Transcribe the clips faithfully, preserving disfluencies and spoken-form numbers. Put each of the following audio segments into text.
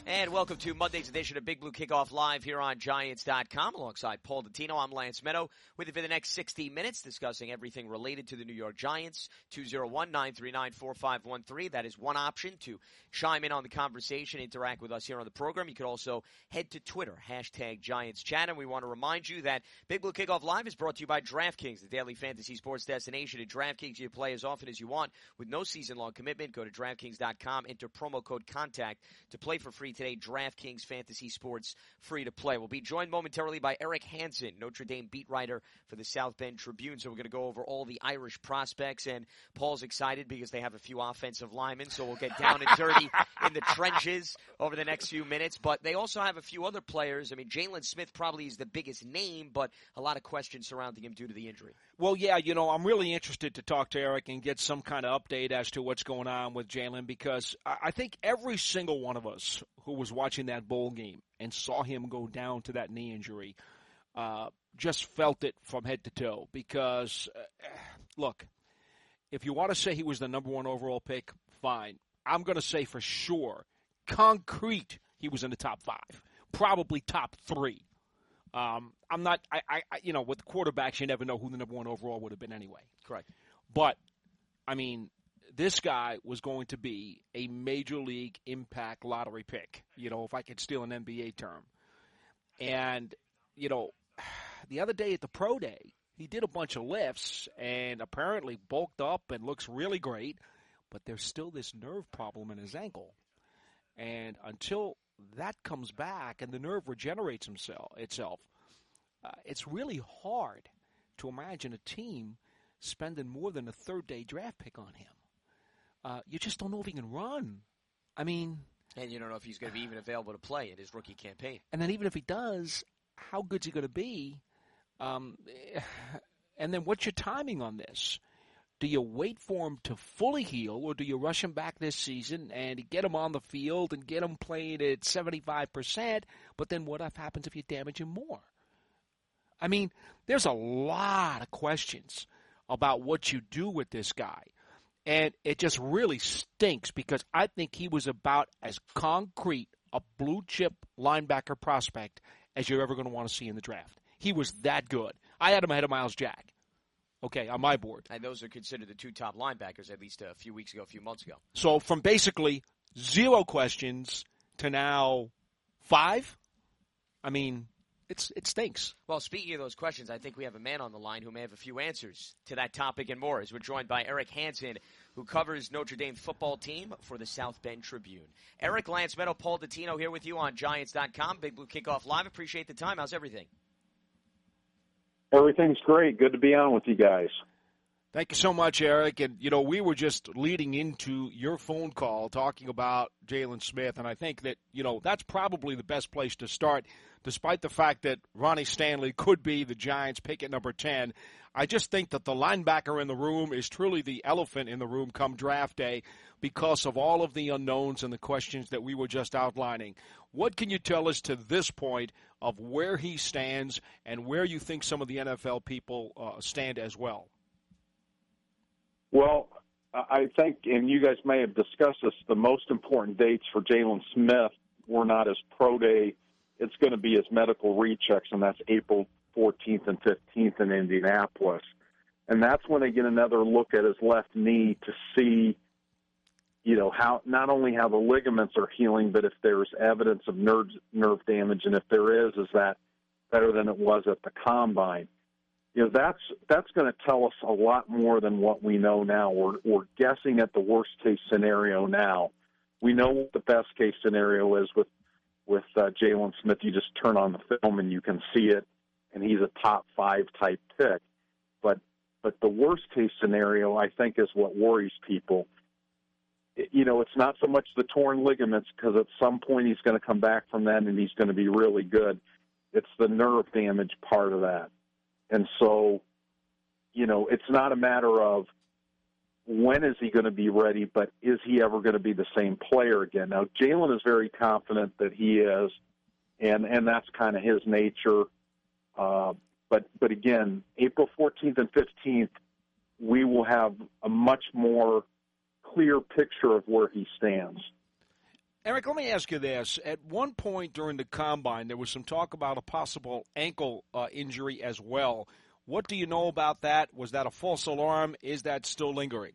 And welcome to Monday's edition of Big Blue Kickoff Live here on Giants dot com. Alongside Paul Dottino, I'm Lance Meadow with you for the next sixty minutes discussing everything related to the New York Giants. two oh one, nine three nine, four five one three. That is one option to chime in on the conversation, interact with us here on the program. You could also head to Twitter, hashtag Giants Chat. And we want to remind you that Big Blue Kickoff Live is brought to you by DraftKings, the daily fantasy sports destination. At DraftKings, you play as often as you want with no season-long commitment. Go to DraftKings dot com, enter promo code CONTACT to play for free today. DraftKings Fantasy Sports, free to play. We'll be joined momentarily by Eric Hansen, Notre Dame beat writer for the South Bend Tribune. So we're going to go over all the Irish prospects, and Paul's excited because they have a few offensive linemen, so we'll get down and dirty in the trenches over the next few minutes. But they also have a few other players. I mean, Jalen Smith probably is the biggest name, but a lot of questions surrounding him due to the injury. Well, yeah, you know, I'm really interested to talk to Eric and get some kind of update as to what's going on with Jalen, because I think every single one of us who was watching that bowl game and saw him go down to that knee injury uh, just felt it from head to toe. Because, uh, look, if you want to say he was the number one overall pick, fine. I'm going to say for sure, concrete, he was in the top five, probably top three. Um, I'm not, I, I, you know, with quarterbacks, you never know who the number one overall would have been anyway. Correct. But, I mean, this guy was going to be a major league impact lottery pick, you know, if I could steal an N B A term. And, you know, the other day at the pro day, he did a bunch of lifts and apparently bulked up and looks really great, but there's still this nerve problem in his ankle. And until that comes back and the nerve regenerates himself, itself, uh, it's really hard to imagine a team spending more than a third-day draft pick on him. Uh, you just don't know if he can run. I mean... And you don't know if he's going to be even available to play in his rookie campaign. And then even if he does, how good's he going to be? Um, and then what's your timing on this? Do you wait for him to fully heal, or do you rush him back this season and get him on the field and get him playing at seventy-five percent, but then what happens if you damage him more? I mean, there's a lot of questions about what you do with this guy, and it just really stinks because I think he was about as concrete a blue-chip linebacker prospect as you're ever going to want to see in the draft. He was that good. I had him ahead of Myles Jack. Okay, on my board. And those are considered the two top linebackers at least a few weeks ago, a few months ago. So from basically zero questions to now five, I mean, it's it stinks. Well, speaking of those questions, I think we have a man on the line who may have a few answers to that topic and more, as we're joined by Eric Hansen, who covers Notre Dame football team for the South Bend Tribune. Eric, Lance Meadow, Paul Dottino here with you on Giants dot com. Big Blue Kickoff Live. Appreciate the time. How's everything? Everything's great. Good to be on with you guys. Thank you so much, Eric. And, you know, we were just leading into your phone call talking about Jalen Smith, and I think that, you know, that's probably the best place to start, despite the fact that Ronnie Stanley could be the Giants' pick at number ten. I just think that the linebacker in the room is truly the elephant in the room come draft day because of all of the unknowns and the questions that we were just outlining. What can you tell us to this point of where he stands and where you think some of the N F L people uh, stand as well? Well, I think, and you guys may have discussed this, the most important dates for Jalen Smith were not his pro day. It's going to be his medical rechecks, and that's April fourteenth and fifteenth in Indianapolis. And that's when they get another look at his left knee to see, you know, how not only how the ligaments are healing, but if there's evidence of nerve, nerve damage, and if there is, is that better than it was at the combine? You know, that's that's going to tell us a lot more than what we know now. We're, we're guessing at the worst-case scenario now. We know what the best-case scenario is with, with uh, Jalen Smith. You just turn on the film and you can see it, and he's a top-five type pick. But, but the worst-case scenario, I think, is what worries people. You know, it's not so much the torn ligaments, because at some point he's going to come back from that and he's going to be really good. It's the nerve damage part of that. And so, you know, it's not a matter of when is he going to be ready, but is he ever going to be the same player again? Now, Jalen is very confident that he is, and, and that's kind of his nature. Uh, but, but again, April fourteenth and fifteenth, we will have a much more clear picture of where he stands. Eric, let me ask you this. At one point during the Combine, there was some talk about a possible ankle uh, injury as well. What do you know about that? Was that a false alarm? Is that still lingering?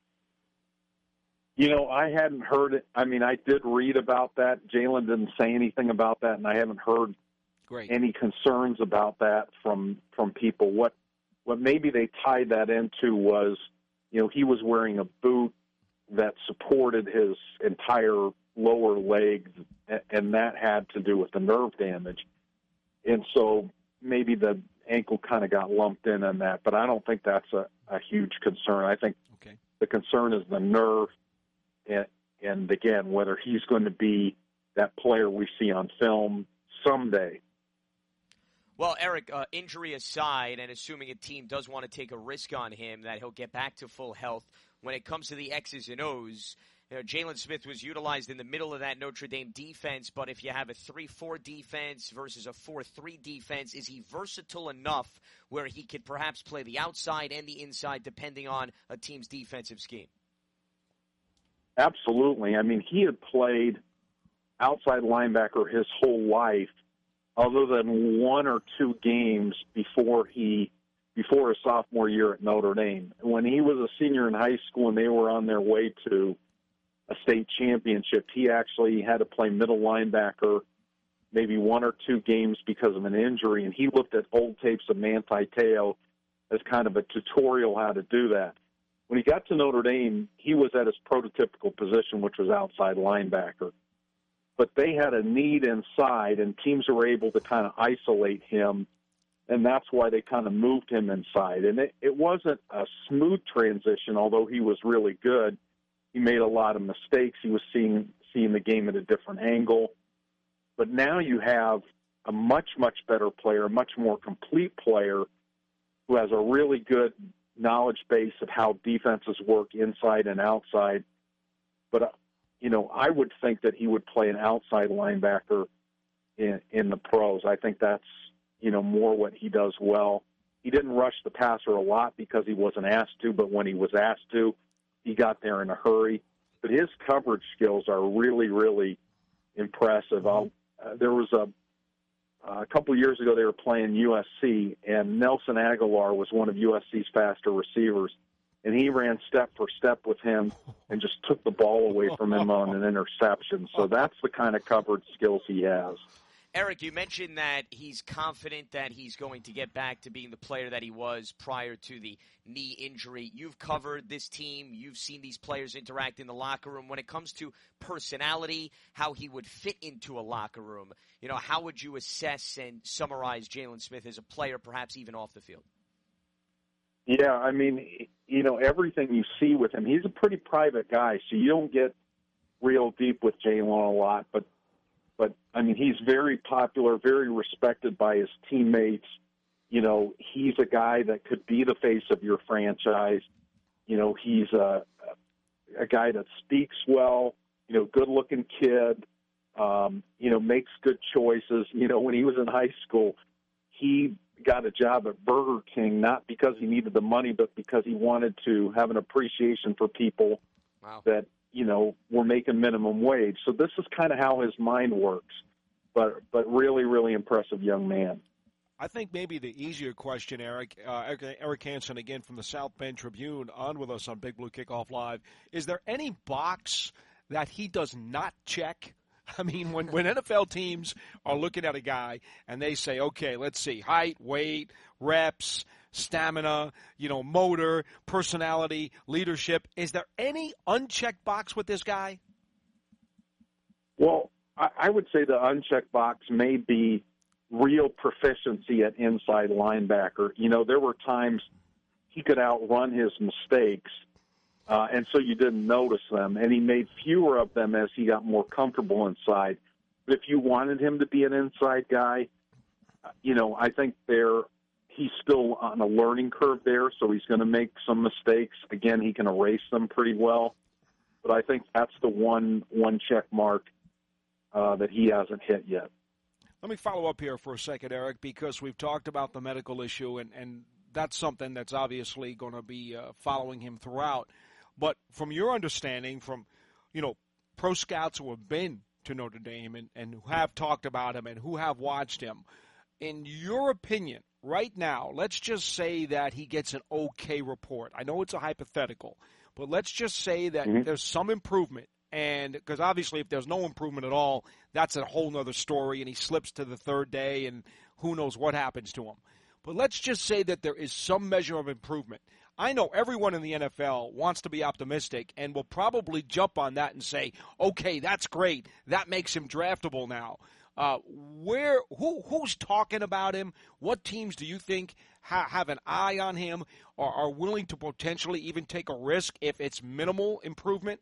You know, I hadn't heard it. I mean, I did read about that. Jalen didn't say anything about that, and I haven't heard Great. any concerns about that from from people. What what maybe they tied that into was, you know, he was wearing a boot that supported his entire lower leg, and that had to do with the nerve damage. And so maybe the ankle kind of got lumped in on that, but I don't think that's a, a huge concern. I think okay. the concern is the nerve, and, and again, whether he's going to be that player we see on film someday. Well, Eric, uh, injury aside, and assuming a team does want to take a risk on him that he'll get back to full health, when it comes to the X's and O's, you know, Jalen Smith was utilized in the middle of that Notre Dame defense, but if you have a three four defense versus a four three defense, is he versatile enough where he could perhaps play the outside and the inside depending on a team's defensive scheme? Absolutely. I mean, he had played outside linebacker his whole life, other than one or two games before he before his sophomore year at Notre Dame. When he was a senior in high school and they were on their way to a state championship, he actually had to play middle linebacker maybe one or two games because of an injury, and he looked at old tapes of Manti Te'o as kind of a tutorial how to do that. When he got to Notre Dame, he was at his prototypical position, which was outside linebacker. But they had a need inside, and teams were able to kind of isolate him, and that's why they kind of moved him inside. And it, it wasn't a smooth transition, although he was really good. He made a lot of mistakes. He was seeing seeing the game at a different angle. But now you have a much, much better player, a much more complete player who has a really good knowledge base of how defenses work inside and outside. But, uh, you know, I would think that he would play an outside linebacker in, in the pros. I think that's, you know, more what he does well. He didn't rush the passer a lot because he wasn't asked to, but when he was asked to, he got there in a hurry. But his coverage skills are really, really impressive. I'll, uh, there was a, uh, a couple of years ago they were playing U S C, and Nelson Aguilar was one of U S C's faster receivers, and he ran step for step with him and just took the ball away from him on an interception. So that's the kind of coverage skills he has. Eric, you mentioned that he's confident that he's going to get back to being the player that he was prior to the knee injury. You've covered this team. You've seen these players interact in the locker room. When it comes to personality, how he would fit into a locker room, you know, how would you assess and summarize Jalen Smith as a player, perhaps even off the field? Yeah, I mean, you know, everything you see with him, he's a pretty private guy, so you don't get real deep with Jalen a lot, but But, I mean, he's very popular, very respected by his teammates. You know, he's a guy that could be the face of your franchise. You know, he's a, a guy that speaks well, you know, good-looking kid, um, you know, makes good choices. You know, when he was in high school, he got a job at Burger King, not because he needed the money, but because he wanted to have an appreciation for people wow. that, you know, we're making minimum wage. So this is kind of how his mind works, but but really, really impressive young man. I think maybe the easier question, Eric, uh, Eric, Eric Hansen, again from the South Bend Tribune, on with us on Big Blue Kickoff Live. Is there any box that he does not check? I mean, when, when N F L teams are looking at a guy and they say, okay, let's see, height, weight, reps, stamina, you know, motor, personality, leadership. Is there any unchecked box with this guy? Well, I, I would say the unchecked box may be real proficiency at inside linebacker. You know, there were times he could outrun his mistakes, uh, and so you didn't notice them, and he made fewer of them as he got more comfortable inside. But if you wanted him to be an inside guy, you know, I think there – he's still on a learning curve there, so he's going to make some mistakes. Again, he can erase them pretty well. But I think that's the one one check mark uh, that he hasn't hit yet. Let me follow up here for a second, Eric, because we've talked about the medical issue, and, and that's something that's obviously going to be uh, following him throughout. But from your understanding, from, you know, pro scouts who have been to Notre Dame and, and who have talked about him and who have watched him. In your opinion, right now, let's just say that he gets an okay report. I know it's a hypothetical, but let's just say that mm-hmm. there's some improvement. And because obviously if there's no improvement at all, that's a whole other story, and he slips to the third day and who knows what happens to him. But let's just say that there is some measure of improvement. I know everyone in the N F L wants to be optimistic and will probably jump on that and say, okay, that's great. That makes him draftable now. Uh, where who who's talking about him? What teams do you think ha- have an eye on him or are willing to potentially even take a risk if it's minimal improvement?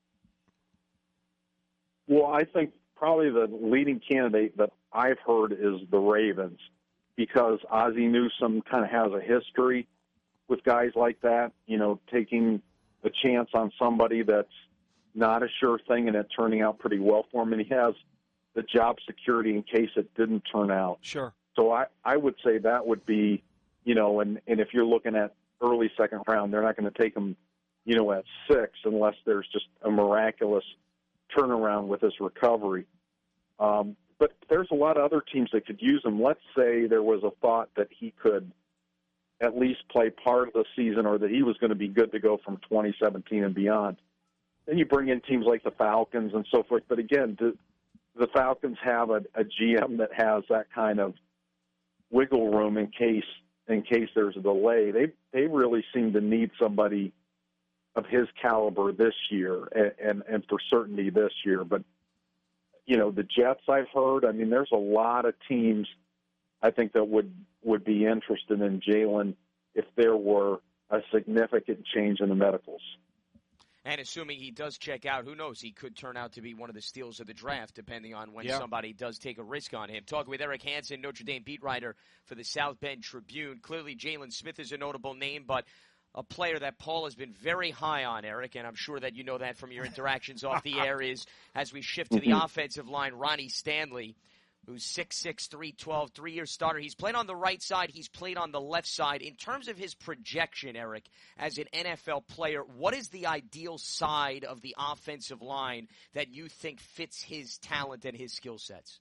Well, I think probably the leading candidate that I've heard is the Ravens, because Ozzie Newsome kind of has a history with guys like that, you know, taking a chance on somebody that's not a sure thing and it turning out pretty well for him. And he has the job security in case it didn't turn out. Sure. So I, I would say that would be, you know, and, and if you're looking at early second round, they're not going to take him, you know, at six unless there's just a miraculous turnaround with his recovery. Um, but there's a lot of other teams that could use him. Let's say there was a thought that he could at least play part of the season or that he was going to be good to go from twenty seventeen and beyond. Then you bring in teams like the Falcons and so forth. But again, do the Falcons have a, a G M that has that kind of wiggle room in case in case there's a delay? They they really seem to need somebody of his caliber this year, and, and, and for certainty this year. But, you know, the Jets I've heard, I mean, there's a lot of teams I think that would, would be interested in Jalen if there were a significant change in the medicals. And assuming he does check out, who knows, he could turn out to be one of the steals of the draft, depending on when yeah. somebody does take a risk on him. Talking with Eric Hansen, Notre Dame beat writer for the South Bend Tribune. Clearly, Jalen Smith is a notable name, but a player that Paul has been very high on, Eric, and I'm sure that you know that from your interactions off the air, is, as we shift to the offensive line, Ronnie Stanley, who's six six, three twelve, three-year starter. He's played on the right side. He's played on the left side. In terms of his projection, Eric, as an N F L player, what is the ideal side of the offensive line that you think fits his talent and his skill sets?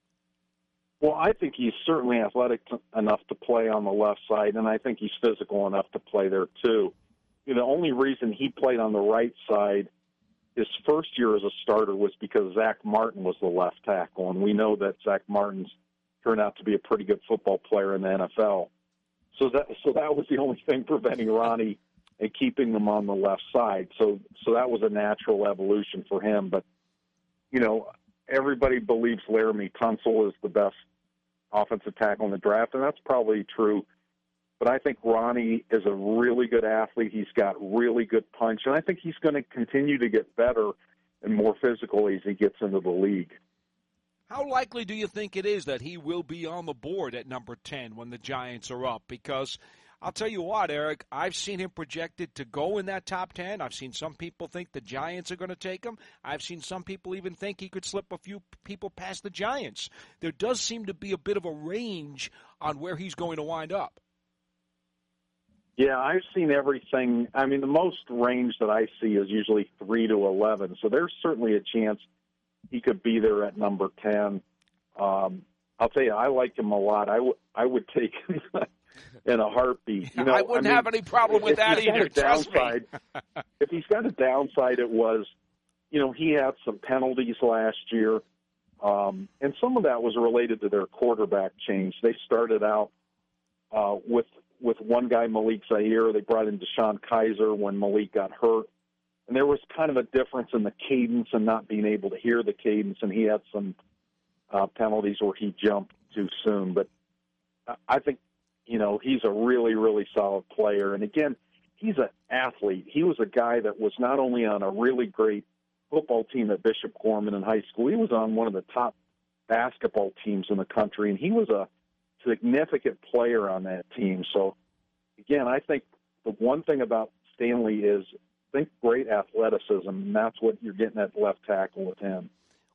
Well, I think he's certainly athletic t- enough to play on the left side, and I think he's physical enough to play there too. You know, the only reason he played on the right side his first year as a starter was because Zach Martin was the left tackle, and we know that Zach Martin's turned out to be a pretty good football player in the N F L. So that so that was the only thing preventing Ronnie and keeping him on the left side. So so that was a natural evolution for him. But, you know, everybody believes Laramie Tunsil is the best offensive tackle in the draft, and that's probably true. But I think Ronnie is a really good athlete. He's got really good punch, and I think he's going to continue to get better and more physical as he gets into the league. How likely do you think it is that he will be on the board at number ten when the Giants are up? Because I'll tell you what, Eric, I've seen him projected to go in that top ten. I've seen some people think the Giants are going to take him. I've seen some people even think he could slip a few people past the Giants. There does seem to be a bit of a range on where he's going to wind up. Yeah, I've seen everything. I mean, the most range that I see is usually three to eleven, so there's certainly a chance he could be there at number ten. Um, I'll tell you, I like him a lot. I, w- I would take him in a heartbeat. You know, I wouldn't I mean, have any problem with that either, trust downside, me. If he's got a downside, it was, you know, he had some penalties last year, um, and some of that was related to their quarterback change. They started out uh, with with one guy, Malik Zaire. They brought in Deshaun Kaiser when Malik got hurt. And there was kind of a difference in the cadence and not being able to hear the cadence, and he had some uh, penalties where he jumped too soon. But I think, you know, he's a really, really solid player. And, again, he's an athlete. He was a guy that was not only on a really great football team at Bishop Gorman in high school, he was on one of the top basketball teams in the country, and he was a significant player on that team. So, again, I think the one thing about Stanley is, I think, great athleticism, and that's what you're getting at left tackle with him.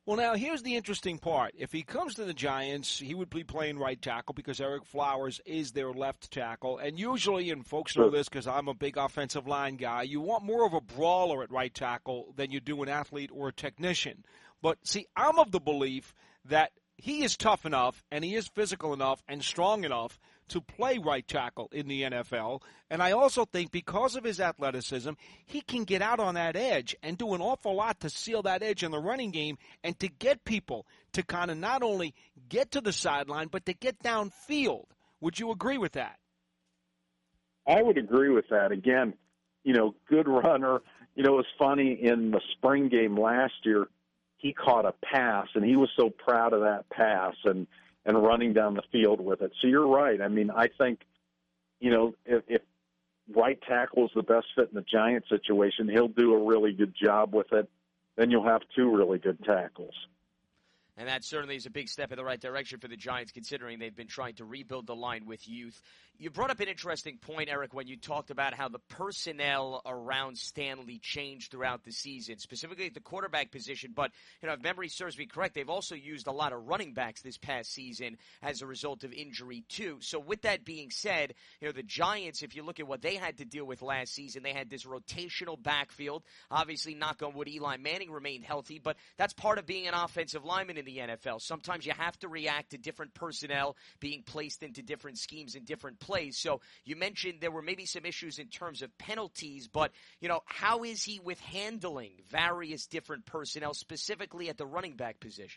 Well, now, here's the interesting part. If he comes to the Giants, he would be playing right tackle because Eric Flowers is their left tackle. And usually, and folks know this because I'm a big offensive line guy, you want more of a brawler at right tackle than you do an athlete or a technician. But, see, I'm of the belief that he is tough enough and he is physical enough and strong enough to play right tackle in the N F L. And I also think because of his athleticism, he can get out on that edge and do an awful lot to seal that edge in the running game and to get people to kind of not only get to the sideline, but to get downfield. Would you agree with that? I would agree with that. Again, you know, good runner. You know, it was funny in the spring game last year, he caught a pass, and he was so proud of that pass and, and running down the field with it. So you're right. I mean, I think, you know, if, if right tackle is the best fit in the Giants situation, he'll do a really good job with it. Then you'll have two really good tackles. And that certainly is a big step in the right direction for the Giants, considering they've been trying to rebuild the line with youth. You brought up an interesting point, Eric, when you talked about how the personnel around Stanley changed throughout the season, specifically at the quarterback position. But, you know, if memory serves me correct, they've also used a lot of running backs this past season as a result of injury, too. So with that being said, you know, the Giants, if you look at what they had to deal with last season, they had this rotational backfield. Obviously, knock on wood, Eli Manning remained healthy, but that's part of being an offensive lineman in the N F L. Sometimes you have to react to different personnel being placed into different schemes in different plays. So you mentioned there were maybe some issues in terms of penalties, but, you know, how is he with handling various different personnel, specifically at the running back position?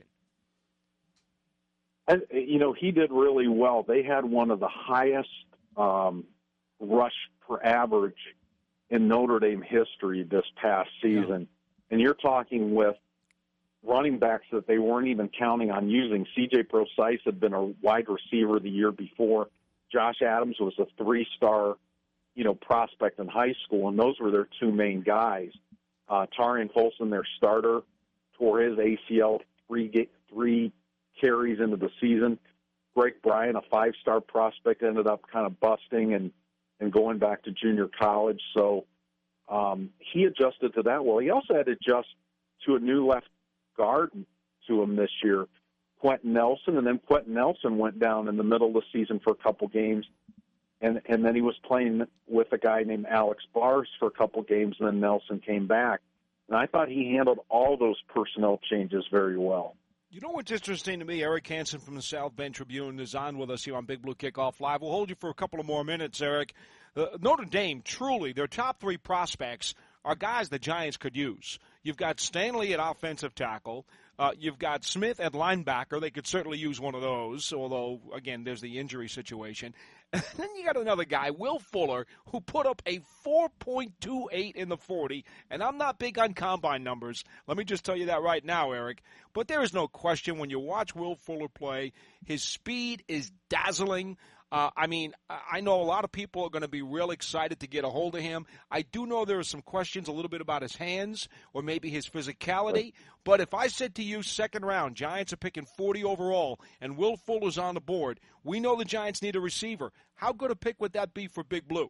And, you know, he did really well. They had one of the highest um, rush per average in Notre Dame history this past season. Yeah. And you're talking with running backs that they weren't even counting on using. C J Prosise had been a wide receiver the year before. Josh Adams was a three-star, you know, prospect in high school, and those were their two main guys. Uh, Tarian Folsom, their starter, tore his A C L three, three carries into the season. Greg Bryan, a five-star prospect, ended up kind of busting and, and going back to junior college. So um, he adjusted to that well. He also had to adjust to a new left guard to him this year, Quentin Nelson, and then Quentin Nelson went down in the middle of the season for a couple games, and and then he was playing with a guy named Alex Bars for a couple games, and then Nelson came back. And I thought he handled all those personnel changes very well. You know what's interesting to me? Eric Hansen from the South Bend Tribune is on with us here on Big Blue Kickoff Live. We'll hold you for a couple of more minutes, Eric. Uh, Notre Dame, truly, their top three prospects are guys the Giants could use. You've got Stanley at offensive tackle. Uh, you've got Smith at linebacker. They could certainly use one of those, although, again, there's the injury situation. And then you got another guy, Will Fuller, who put up a four point two eight in the forty. And I'm not big on combine numbers. Let me just tell you that right now, Eric. But there is no question when you watch Will Fuller play, his speed is dazzling. Uh, I mean, I know a lot of people are going to be real excited to get a hold of him. I do know there are some questions a little bit about his hands or maybe his physicality. But if I said to you, second round, Giants are picking forty overall, and Will Fuller's on the board, we know the Giants need a receiver. How good a pick would that be for Big Blue?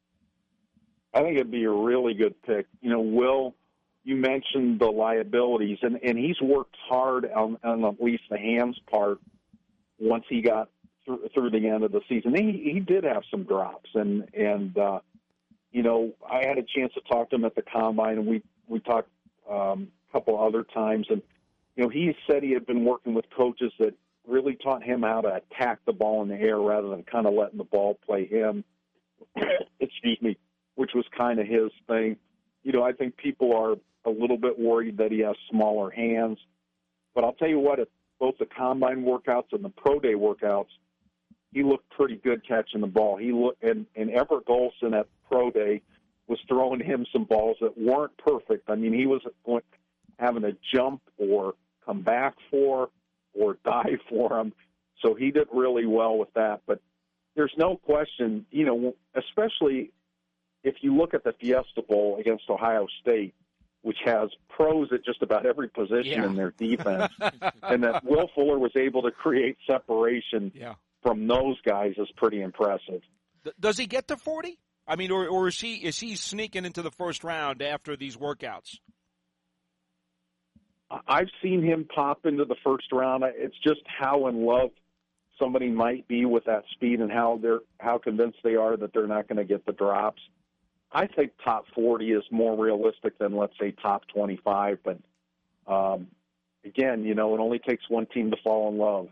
I think it'd be a really good pick. You know, Will, you mentioned the liabilities, and, and he's worked hard on, on at least the hands part once he got through the end of the season. He he did have some drops, and and uh, you know, I had a chance to talk to him at the combine, and we we talked um, a couple other times, and you know, he said he had been working with coaches that really taught him how to attack the ball in the air rather than kind of letting the ball play him. Excuse me, which was kind of his thing. You know, I think people are a little bit worried that he has smaller hands, but I'll tell you what, at both the combine workouts and the pro day workouts, he looked pretty good catching the ball. He looked, and, and Everett Golson at Pro Day was throwing him some balls that weren't perfect. I mean, he was going, having to jump or come back for or dive for him. So he did really well with that. But there's no question, you know, especially if you look at the Fiesta Bowl against Ohio State, which has pros at just about every position yeah. in their defense, and that Will Fuller was able to create separation yeah. from those guys is pretty impressive. Does he get to forty? I mean, or, or is he is he sneaking into the first round after these workouts? I've seen him pop into the first round. It's just how in love somebody might be with that speed and how they're how convinced they are that they're not going to get the drops. I think top forty is more realistic than, let's say, top twenty-five. But, um, again, you know, it only takes one team to fall in love.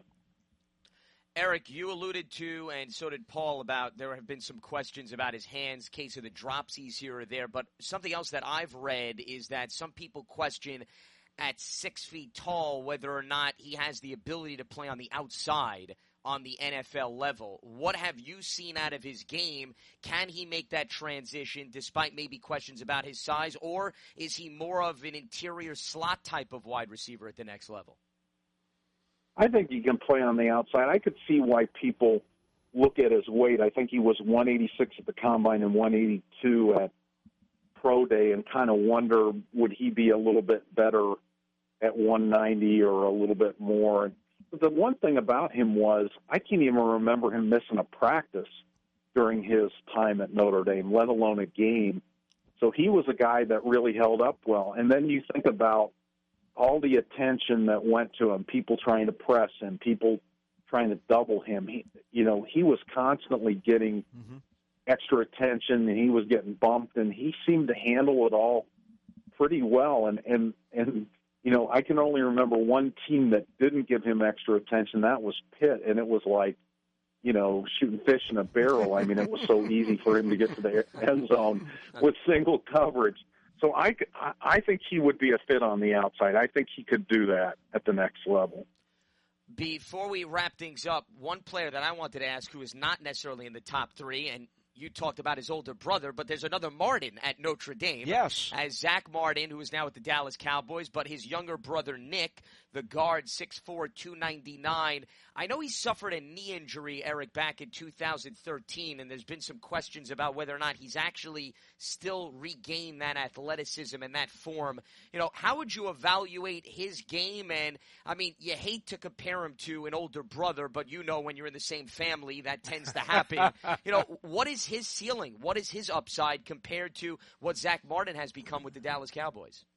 Eric, you alluded to, and so did Paul, about there have been some questions about his hands, case of the dropsies here or there. But something else that I've read is that some people question at six feet tall whether or not he has the ability to play on the outside on the N F L level. What have you seen out of his game? Can he make that transition despite maybe questions about his size, or is he more of an interior slot type of wide receiver at the next level? I think he can play on the outside. I could see why people look at his weight. I think he was one eighty-six at the Combine and one eighty-two at Pro Day and kind of wonder, would he be a little bit better at one ninety or a little bit more? But the one thing about him was I can't even remember him missing a practice during his time at Notre Dame, let alone a game. So he was a guy that really held up well. And then you think about all the attention that went to him, people trying to press him, people trying to double him. He, you know, he was constantly getting mm-hmm. extra attention, and he was getting bumped, and he seemed to handle it all pretty well. And, and, and you know, I can only remember one team that didn't give him extra attention. That was Pitt, and it was like, you know, shooting fish in a barrel. I mean, it was so easy for him to get to the end zone with single coverage. So I, I think he would be a fit on the outside. I think he could do that at the next level. Before we wrap things up, one player that I wanted to ask who is not necessarily in the top three, and you talked about his older brother, but there's another Martin at Notre Dame. Yes. As Zach Martin, who is now with the Dallas Cowboys, but his younger brother Nick, the guard, six four, two ninety-nine. I know he suffered a knee injury, Eric, back in two thousand thirteen, and there's been some questions about whether or not he's actually still regained that athleticism and that form. You know, how would you evaluate his game? And, I mean, you hate to compare him to an older brother, but you know when you're in the same family, that tends to happen. You know, what is his ceiling? What is his upside compared to what Zach Martin has become with the Dallas Cowboys?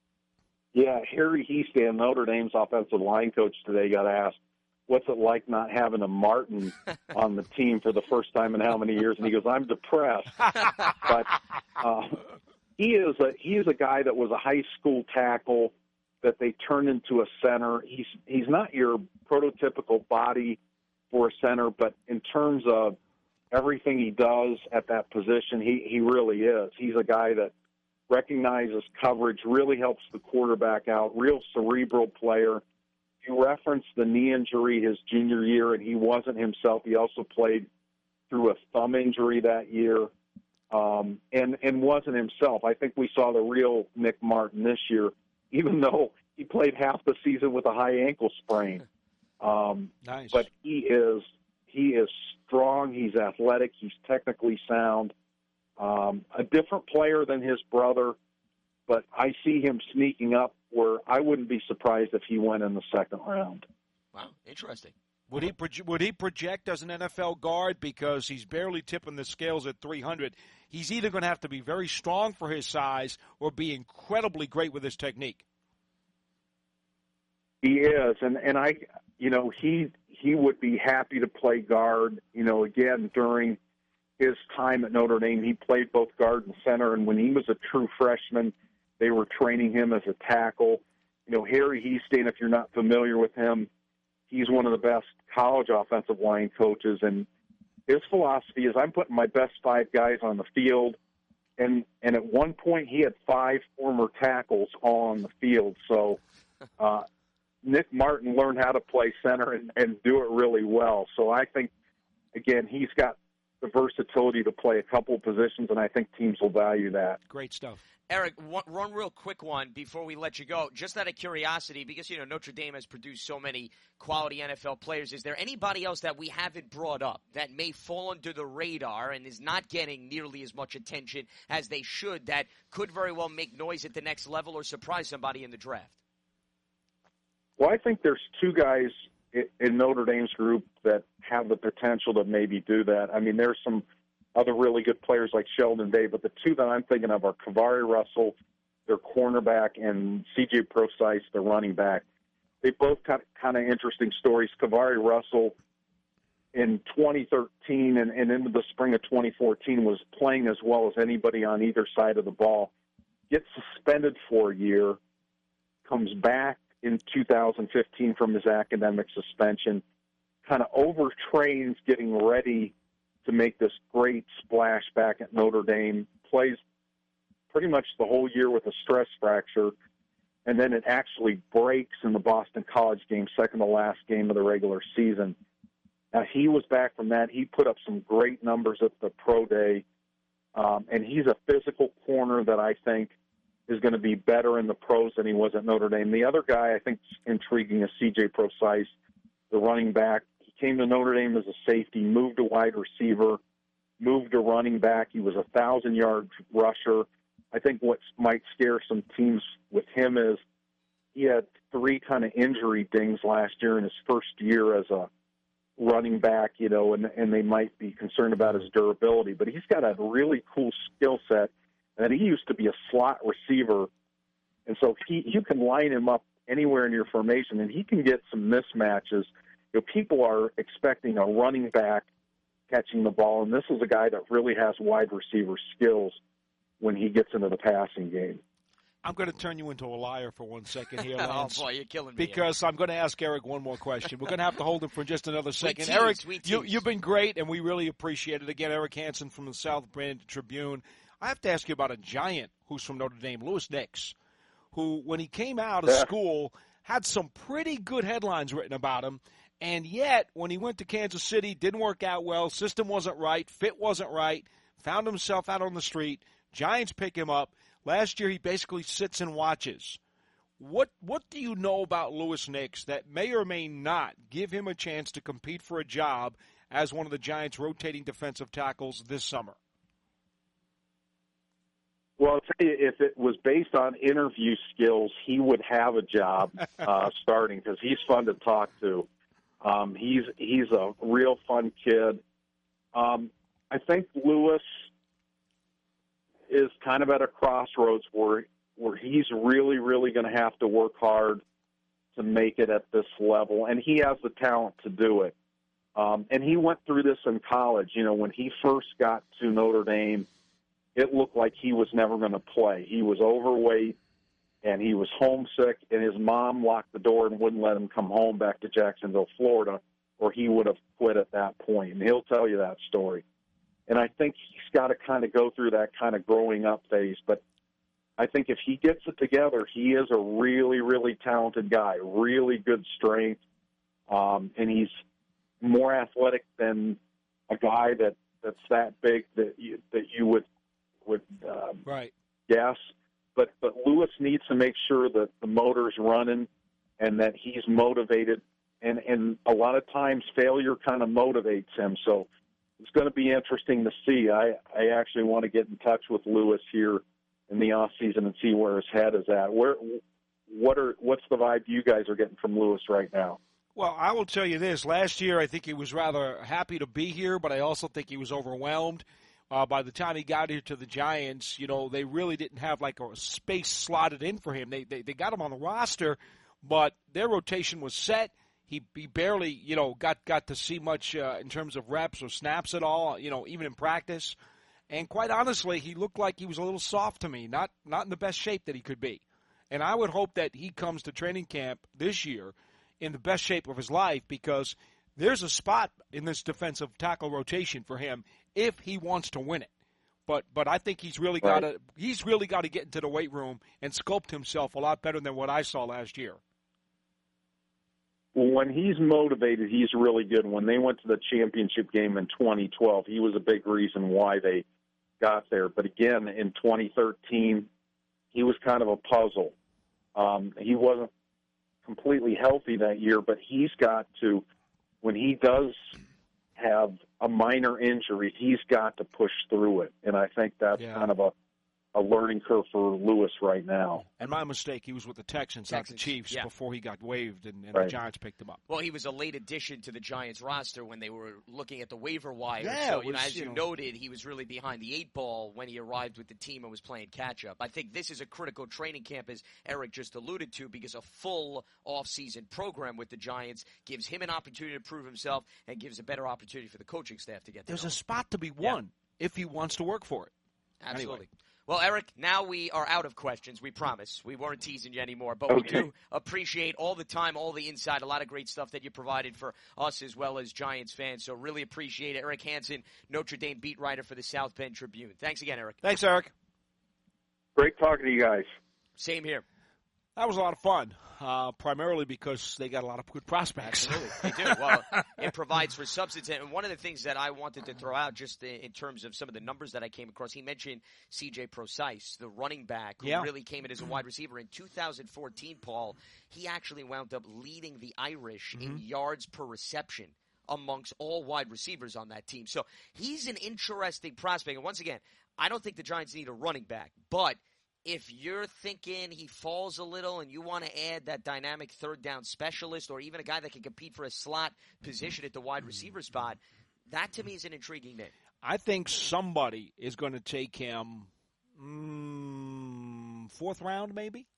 Yeah, Harry Hiestand, Notre Dame's offensive line coach today, got asked, what's it like not having a Martin on the team for the first time in how many years? And he goes, I'm depressed. But uh, he is a he is a guy that was a high school tackle that they turned into a center. He's he's not your prototypical body for a center, but in terms of everything he does at that position, he, he really is. He's a guy that recognizes coverage, really helps the quarterback out, real cerebral player. You referenced the knee injury his junior year, and he wasn't himself. He also played through a thumb injury that year um, and, and wasn't himself. I think we saw the real Nick Martin this year, even though he played half the season with a high ankle sprain. Um, nice. But he is he is strong. He's athletic. He's technically sound. Um, a different player than his brother, but I see him sneaking up where I wouldn't be surprised if he went in the second round. Wow, interesting. Would he proje- would he project as an N F L guard because he's barely tipping the scales at three hundred? He's either going to have to be very strong for his size or be incredibly great with his technique. He is, and and I, you know, he he would be happy to play guard. You know, again during his time at Notre Dame, he played both guard and center, and when he was a true freshman, they were training him as a tackle. You know, Harry Hiestand, if you're not familiar with him, he's one of the best college offensive line coaches, and his philosophy is I'm putting my best five guys on the field, and and at one point he had five former tackles all on the field. So uh, Nick Martin learned how to play center and, and do it really well. So I think, again, he's got the versatility to play a couple of positions, and I think teams will value that. Great stuff. Eric, one, one real quick one before we let you go. Just out of curiosity, because, you know, Notre Dame has produced so many quality N F L players, is there anybody else that we haven't brought up that may fall under the radar and is not getting nearly as much attention as they should that could very well make noise at the next level or surprise somebody in the draft? Well, I think there's two guys in Notre Dame's group that have the potential to maybe do that. I mean, there's some other really good players like Sheldon Day, but the two that I'm thinking of are Kavari Russell their cornerback, and C J Prosise, the running back. They both got kind of interesting stories. Kavari Russell in twenty thirteen and, and into the spring of twenty fourteen was playing as well as anybody on either side of the ball. Gets suspended for a year, comes back in two thousand fifteen from his academic suspension, kind of overtrains getting ready to make this great splash back at Notre Dame, plays pretty much the whole year with a stress fracture, and then it actually breaks in the Boston College game, second to last game of the regular season. Now, he was back from that. He put up some great numbers at the pro day, um, and he's a physical corner that I think is going to be better in the pros than he was at Notre Dame. The other guy I think is intriguing is C J Prosise, the running back. He came to Notre Dame as a safety, moved to wide receiver, moved to running back. He was a thousand-yard rusher. I think what might scare some teams with him is he had three kind of injury dings last year in his first year as a running back, you know, and, and they might be concerned about his durability. But he's got a really cool skill set, and he used to be a slot receiver. And so he, you can line him up anywhere in your formation, and he can get some mismatches. You know, people are expecting a running back catching the ball, and this is a guy that really has wide receiver skills when he gets into the passing game. I'm going to turn you into a liar for one second here, Oh, Lance. boy, you're killing me. Because I'm going to ask Eric one more question. We're going to have to hold him for just another second. tease, Eric, we you, tease. you've been great, and we really appreciate it. Again, Eric Hansen from the South Brandon Tribune. I have to ask you about a giant who's from Notre Dame, Louis Nix, who, when he came out of Yeah. school, had some pretty good headlines written about him. And yet, when he went to Kansas City, didn't work out well, system wasn't right, fit wasn't right, found himself out on the street. Giants pick him up. Last year, he basically sits and watches. What what do you know about Louis Nix that may or may not give him a chance to compete for a job as one of the Giants' rotating defensive tackles this summer? Well, I'll tell you, if it was based on interview skills, he would have a job uh, starting because he's fun to talk to. Um, he's he's a real fun kid. Um, I think Louis is kind of at a crossroads where where he's really, really going to have to work hard to make it at this level, and he has the talent to do it. Um, and he went through this in college. You know, when he first got to Notre Dame, it looked like he was never going to play. He was overweight, and he was homesick, and his mom locked the door and wouldn't let him come home back to Jacksonville, Florida, or he would have quit at that point. And he'll tell you that story. And I think he's got to kind of go through that kind of growing up phase. But I think if he gets it together, he is a really, really talented guy, really good strength, um, and he's more athletic than a guy that, that's that big that you, that you would would um, right. guess. But but Louis needs to make sure that the motor's running and that he's motivated. And, and a lot of times failure kind of motivates him. So it's going to be interesting to see. I, I actually want to get in touch with Louis here in the off season and see where his head is at. Where, what are, what's the vibe you guys are getting from Louis right now? Well, I will tell you this. Last year, I think he was rather happy to be here, but I also think he was overwhelmed. Uh, by the time he got here to the Giants, you know, they really didn't have like a space slotted in for him. They they, they got him on the roster, but their rotation was set. He he barely, you know, got, got to see much uh, in terms of reps or snaps at all, you know, even in practice. And quite honestly, he looked like he was a little soft to me, not not in the best shape that he could be. And I would hope that he comes to training camp this year in the best shape of his life, because there's a spot in this defensive tackle rotation for him if he wants to win it. But but I think he's really got to he's really got to get into the weight room and sculpt himself a lot better than what I saw last year. Well, when he's motivated, he's really good. When they went to the championship game in twenty twelve, he was a big reason why they got there. But again, in twenty thirteen, he was kind of a puzzle. Um, he wasn't completely healthy that year, but he's got to, when he does have a minor injury, he's got to push through it. And I think that's Yeah. kind of a, a learning curve for Lewis right now. And my mistake, he was with the Texans, Texans, not the Chiefs, yeah. before he got waived, and, and Right. the Giants picked him up. Well, he was a late addition to the Giants roster when they were looking at the waiver wire. Yeah, so, it you know, was, as you you know- noted, he was really behind the eight ball when he arrived with the team and was playing catch-up. I think this is a critical training camp, as Eric just alluded to, because a full off-season program with the Giants gives him an opportunity to prove himself and gives a better opportunity for the coaching staff to get to There's know a him. spot to be won if he wants to work for it. Absolutely. Anyway. Well, Eric, now we are out of questions. We promise. We weren't teasing you anymore, but we Okay. do appreciate all the time, all the insight, a lot of great stuff that you provided for us as well as Giants fans. So really appreciate it. Eric Hansen, Notre Dame beat writer for the South Bend Tribune. Thanks again, Eric. Thanks, Eric. Great talking to you guys. Same here. That was a lot of fun, uh, primarily because they got a lot of good prospects. Absolutely. They do. Well, it provides for substance. And one of the things that I wanted to throw out just in terms of some of the numbers that I came across, he mentioned C J Procise, the running back who Yeah. really came in as a wide receiver. In two thousand fourteen, Paul, he actually wound up leading the Irish Mm-hmm. in yards per reception amongst all wide receivers on that team. So he's an interesting prospect. And once again, I don't think the Giants need a running back, but if you're thinking he falls a little and you want to add that dynamic third down specialist or even a guy that can compete for a slot position at the wide receiver spot, that to me is an intriguing name. I think somebody is going to take him mm, fourth round, maybe.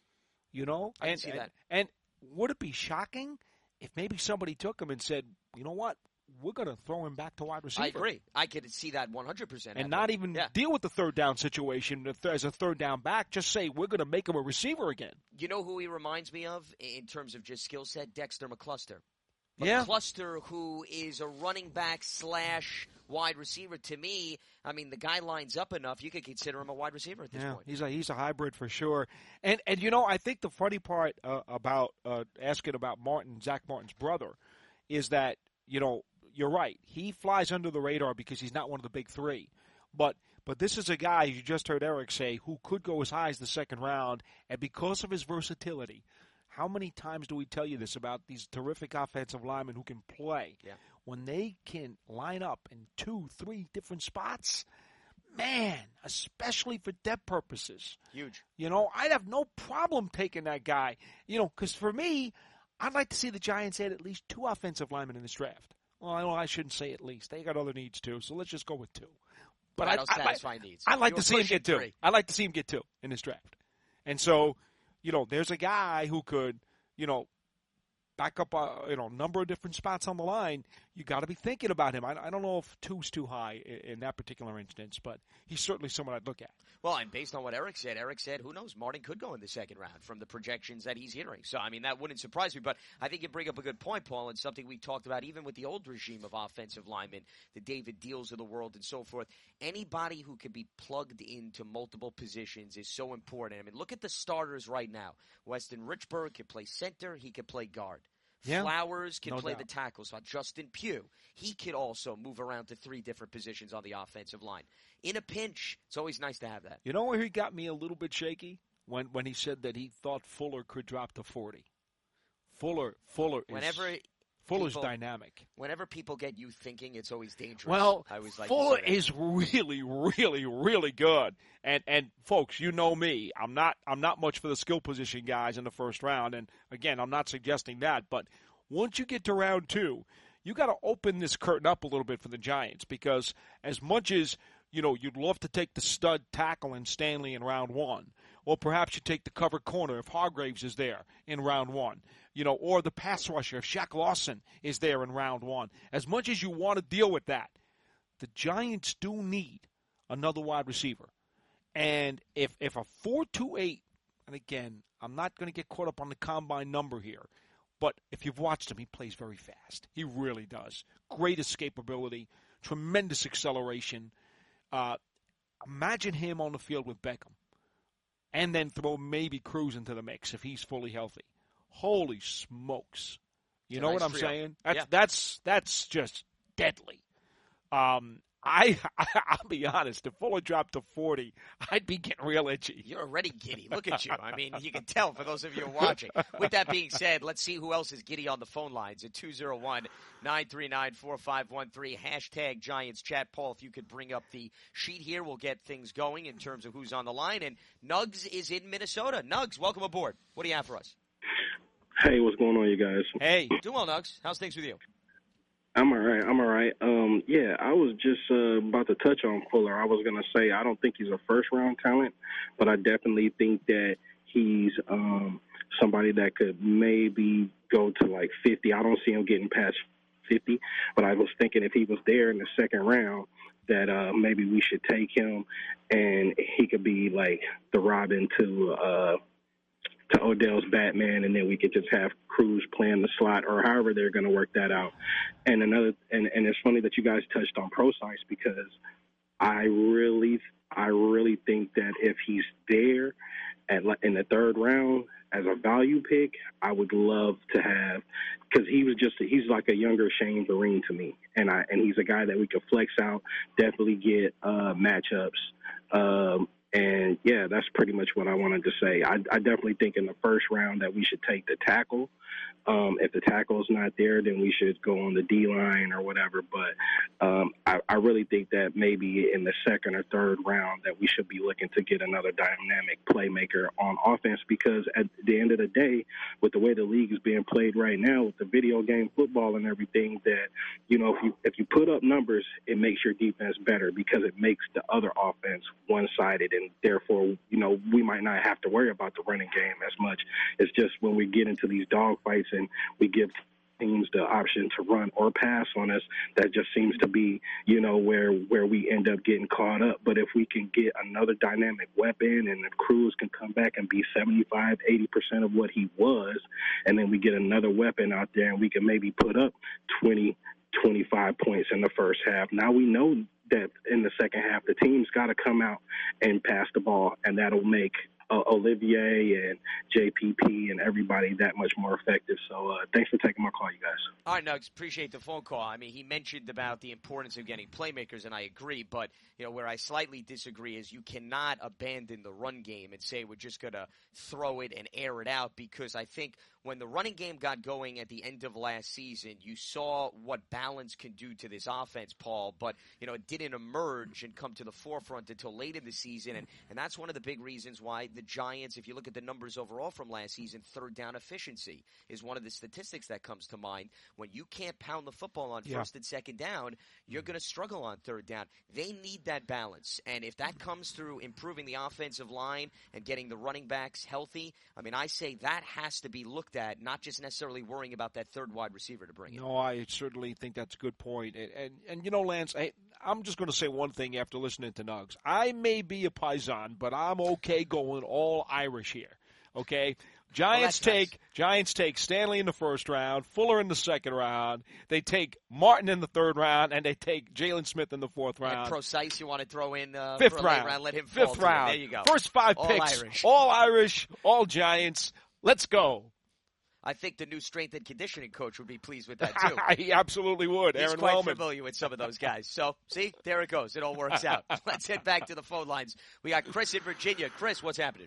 You know, I can and, see and, that. And would it be shocking if maybe somebody took him and said, "You know what? We're going to throw him back to wide receiver." I agree. I could see that one hundred percent. And not even yeah. deal with the third down situation as a third down back. Just say, we're going to make him a receiver again. You know who he reminds me of in terms of just skill set? Dexter McCluster. Yeah. McCluster, who is a running back slash wide receiver. To me, I mean, the guy lines up enough. You could consider him a wide receiver at this Yeah, point. he's a he's a hybrid for sure. And and you know, I think the funny part uh, about uh, asking about Martin, Zach Martin's brother, is that, you know, you're right. He flies under the radar because he's not one of the big three. But but this is a guy, you just heard Eric say, who could go as high as the second round, and because of his versatility. How many times do we tell you this about these terrific offensive linemen who can play? Yeah. When they can line up in two, three different spots, man, especially for depth purposes. Huge. You know, I'd have no problem taking that guy. You know, because for me, I'd like to see the Giants add at least two offensive linemen in this draft. Well, I know I shouldn't say at least. They got other needs too, so let's just go with two. But That'll I, I, satisfy needs. I'd like You're to see him pushing get two. three. I'd like to see him get two in this draft. And so, you know, there's a guy who could, you know, back up a you know number of different spots on the line. You got to be thinking about him. I, I don't know if two's too high in, in that particular instance, but he's certainly someone I'd look at. Well, and based on what Eric said, Eric said, who knows, Martin could go in the second round from the projections that he's hearing. So, I mean, that wouldn't surprise me. But I think you bring up a good point, Paul, and something we talked about even with the old regime of offensive linemen, the David Deals of the world and so forth. Anybody who can be plugged into multiple positions is so important. I mean, look at the starters right now. Weston Richburg can play center. He can play guard. Yeah, Flowers can no play doubt. the tackle spot. Justin Pugh, he could also move around to three different positions on the offensive line. In a pinch, it's always nice to have that. You know where he got me a little bit shaky? When when he said that he thought Fuller could drop to forty. Fuller Fuller is Whenever Fuller's people- dynamic. Whenever people get you thinking, it's always dangerous. Well, I always like Fuller to say that. is really, really, really good. And and folks, you know me. I'm not I'm not much for the skill position guys in the first round. And again, I'm not suggesting that. But once you get to round two, you got to open this curtain up a little bit for the Giants, because as much as you know, you'd love to take the stud tackle in Stanley in round one, or perhaps you take the cover corner if Hargraves is there in round one, you know, or the pass rusher if Shaq Lawson is there in round one. As much as you want to deal with that, the Giants do need another wide receiver. And if if a four two eight, and again, I'm not going to get caught up on the combine number here, but if you've watched him, he plays very fast. He really does. Great escapability, tremendous acceleration. Uh, imagine him on the field with Beckham, and then throw maybe Cruz into the mix if he's fully healthy. Holy smokes! You It's a know nice what I'm trio. saying? That's Yeah. that's that's just deadly. Um, I, I I'll be honest. If Fuller dropped to forty, I'd be getting real itchy. You're already giddy. Look at you. I mean, you can tell for those of you watching. With that being said, let's see who else is giddy on the phone lines at two oh one, nine three nine, four five one three. Hashtag Giants Chat. Paul, if you could bring up the sheet here, we'll get things going in terms of who's on the line. And Nugs is in Minnesota. Nugs, welcome aboard. What do you have for us? Hey, what's going on, you guys? Hey. Doing well, Nugs. How's things with you? I'm all right. I'm all right. Um, yeah, I was just uh, about to touch on Fuller. I was going to say I don't think he's a first-round talent, but I definitely think that he's um, somebody that could maybe go to like fifty. I don't see him getting past fifty, but I was thinking if he was there in the second round, that uh, maybe we should take him and he could be like the Robin to uh, to Odell's Batman, and then we could just have Cruz playing the slot, or however they're going to work that out. And another, and, and it's funny that you guys touched on Procise, because I really, I really think that if he's there at in the third round as a value pick, I would love to have, because he was just, he's like a younger Shane Vereen to me, and I, and he's a guy that we could flex out, definitely get uh, matchups. Um, And, yeah, that's pretty much what I wanted to say. I, I definitely think in the first round that we should take the tackle. Um, if the tackle's not there, then we should go on the D-line or whatever. But um, I, I really think that maybe in the second or third round that we should be looking to get another dynamic playmaker on offense, because at the end of the day, with the way the league is being played right now, with the video game football and everything, that, you know, if you if you put up numbers, it makes your defense better, because it makes the other offense one-sided, and therefore, you know, we might not have to worry about the running game as much. It's just when we get into these dogfights and we give teams the option to run or pass on us, that just seems to be, you know, where where we end up getting caught up. But if we can get another dynamic weapon, and if Cruz can come back and be seventy-five, eighty percent of what he was, and then we get another weapon out there and we can maybe put up twenty, twenty-five points in the first half. Now we know that in the second half, the team's got to come out and pass the ball, and that'll make uh, Olivier and J P P and everybody that much more effective. So uh, thanks for taking my call, you guys. All right, Nugs, appreciate the phone call. I mean, he mentioned about the importance of getting playmakers, and I agree. But, you know, where I slightly disagree is you cannot abandon the run game and say we're just going to throw it and air it out, because I think when the running game got going at the end of last season, you saw what balance can do to this offense, Paul. But, you know, it didn't emerge and come to the forefront until late in the season. And, and that's one of the big reasons why the Giants, if you look at the numbers overall from last season, third down efficiency is one of the statistics that comes to mind. When you can't pound the football on Yeah. first and second down, you're going to struggle on third down. They need that balance. And if that comes through improving the offensive line and getting the running backs healthy, I mean, I say that has to be looked at, not just necessarily worrying about that third wide receiver to bring in. No, I certainly think that's a good point. And, and, and you know, Lance, I, I'm just going to say one thing after listening to Nugs. I may be a Paisan, but I'm okay going all Irish here, okay? Giants well, take nice. Giants take Stanley in the first round, Fuller in the second round. They take Martin in the third round, and they take Jalen Smith in the fourth round. And Procise, you want to throw in uh, fifth for a round. late round, let him Fifth fall to round. it. There you go. First five all picks, Irish. all Irish, all Giants. Let's go. I think the new strength and conditioning coach would be pleased with that, too. He absolutely would. He's Aaron quite Wellman. familiar with some of those guys. So, see, there it goes. It all works out. Let's head back to the phone lines. We got Chris in Virginia. Chris, what's happening?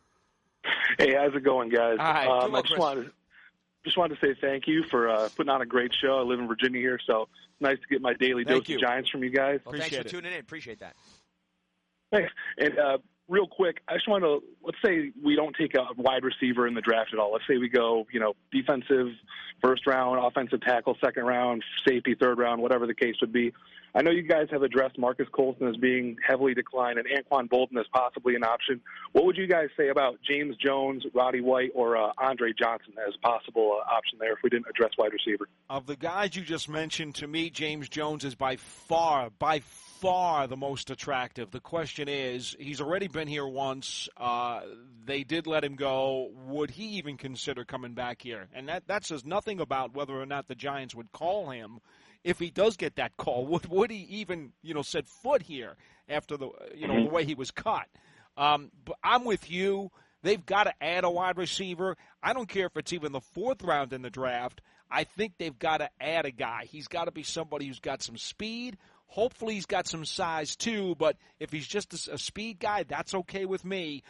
Hey, how's it going, guys? Hi. Um, Doing well, I just Chris. wanted, just wanted to say thank you for uh, putting on a great show. I live in Virginia here, so it's nice to get my daily Thank dose you. of Giants from you guys. Well, thanks Appreciate for it. tuning in. Appreciate that. Thanks. And uh, real quick, I just want to, let's say we don't take a wide receiver in the draft at all. Let's say we go, you know, defensive first round, offensive tackle second round, safety third round, whatever the case would be. I know you guys have addressed Marcus Colston as being heavily declined and Anquan Bolden as possibly an option. What would you guys say about James Jones, Roddy White, or uh, Andre Johnson as possible uh, option there if we didn't address wide receiver? Of the guys you just mentioned, to me, James Jones is by far, by far the most attractive. The question is, he's already been here once. Uh, they did let him go. Would he even consider coming back here? And that, that says nothing about whether or not the Giants would call him. If he does get that call, would would he even, you know, set foot here after the, you know, the way he was cut? Um, but I'm with you. They've got to add a wide receiver. I don't care if it's even the fourth round in the draft. I think they've got to add a guy. He's got to be somebody who's got some speed, Hopefully he's got some size too, but if he's just a, a speed guy, that's okay with me.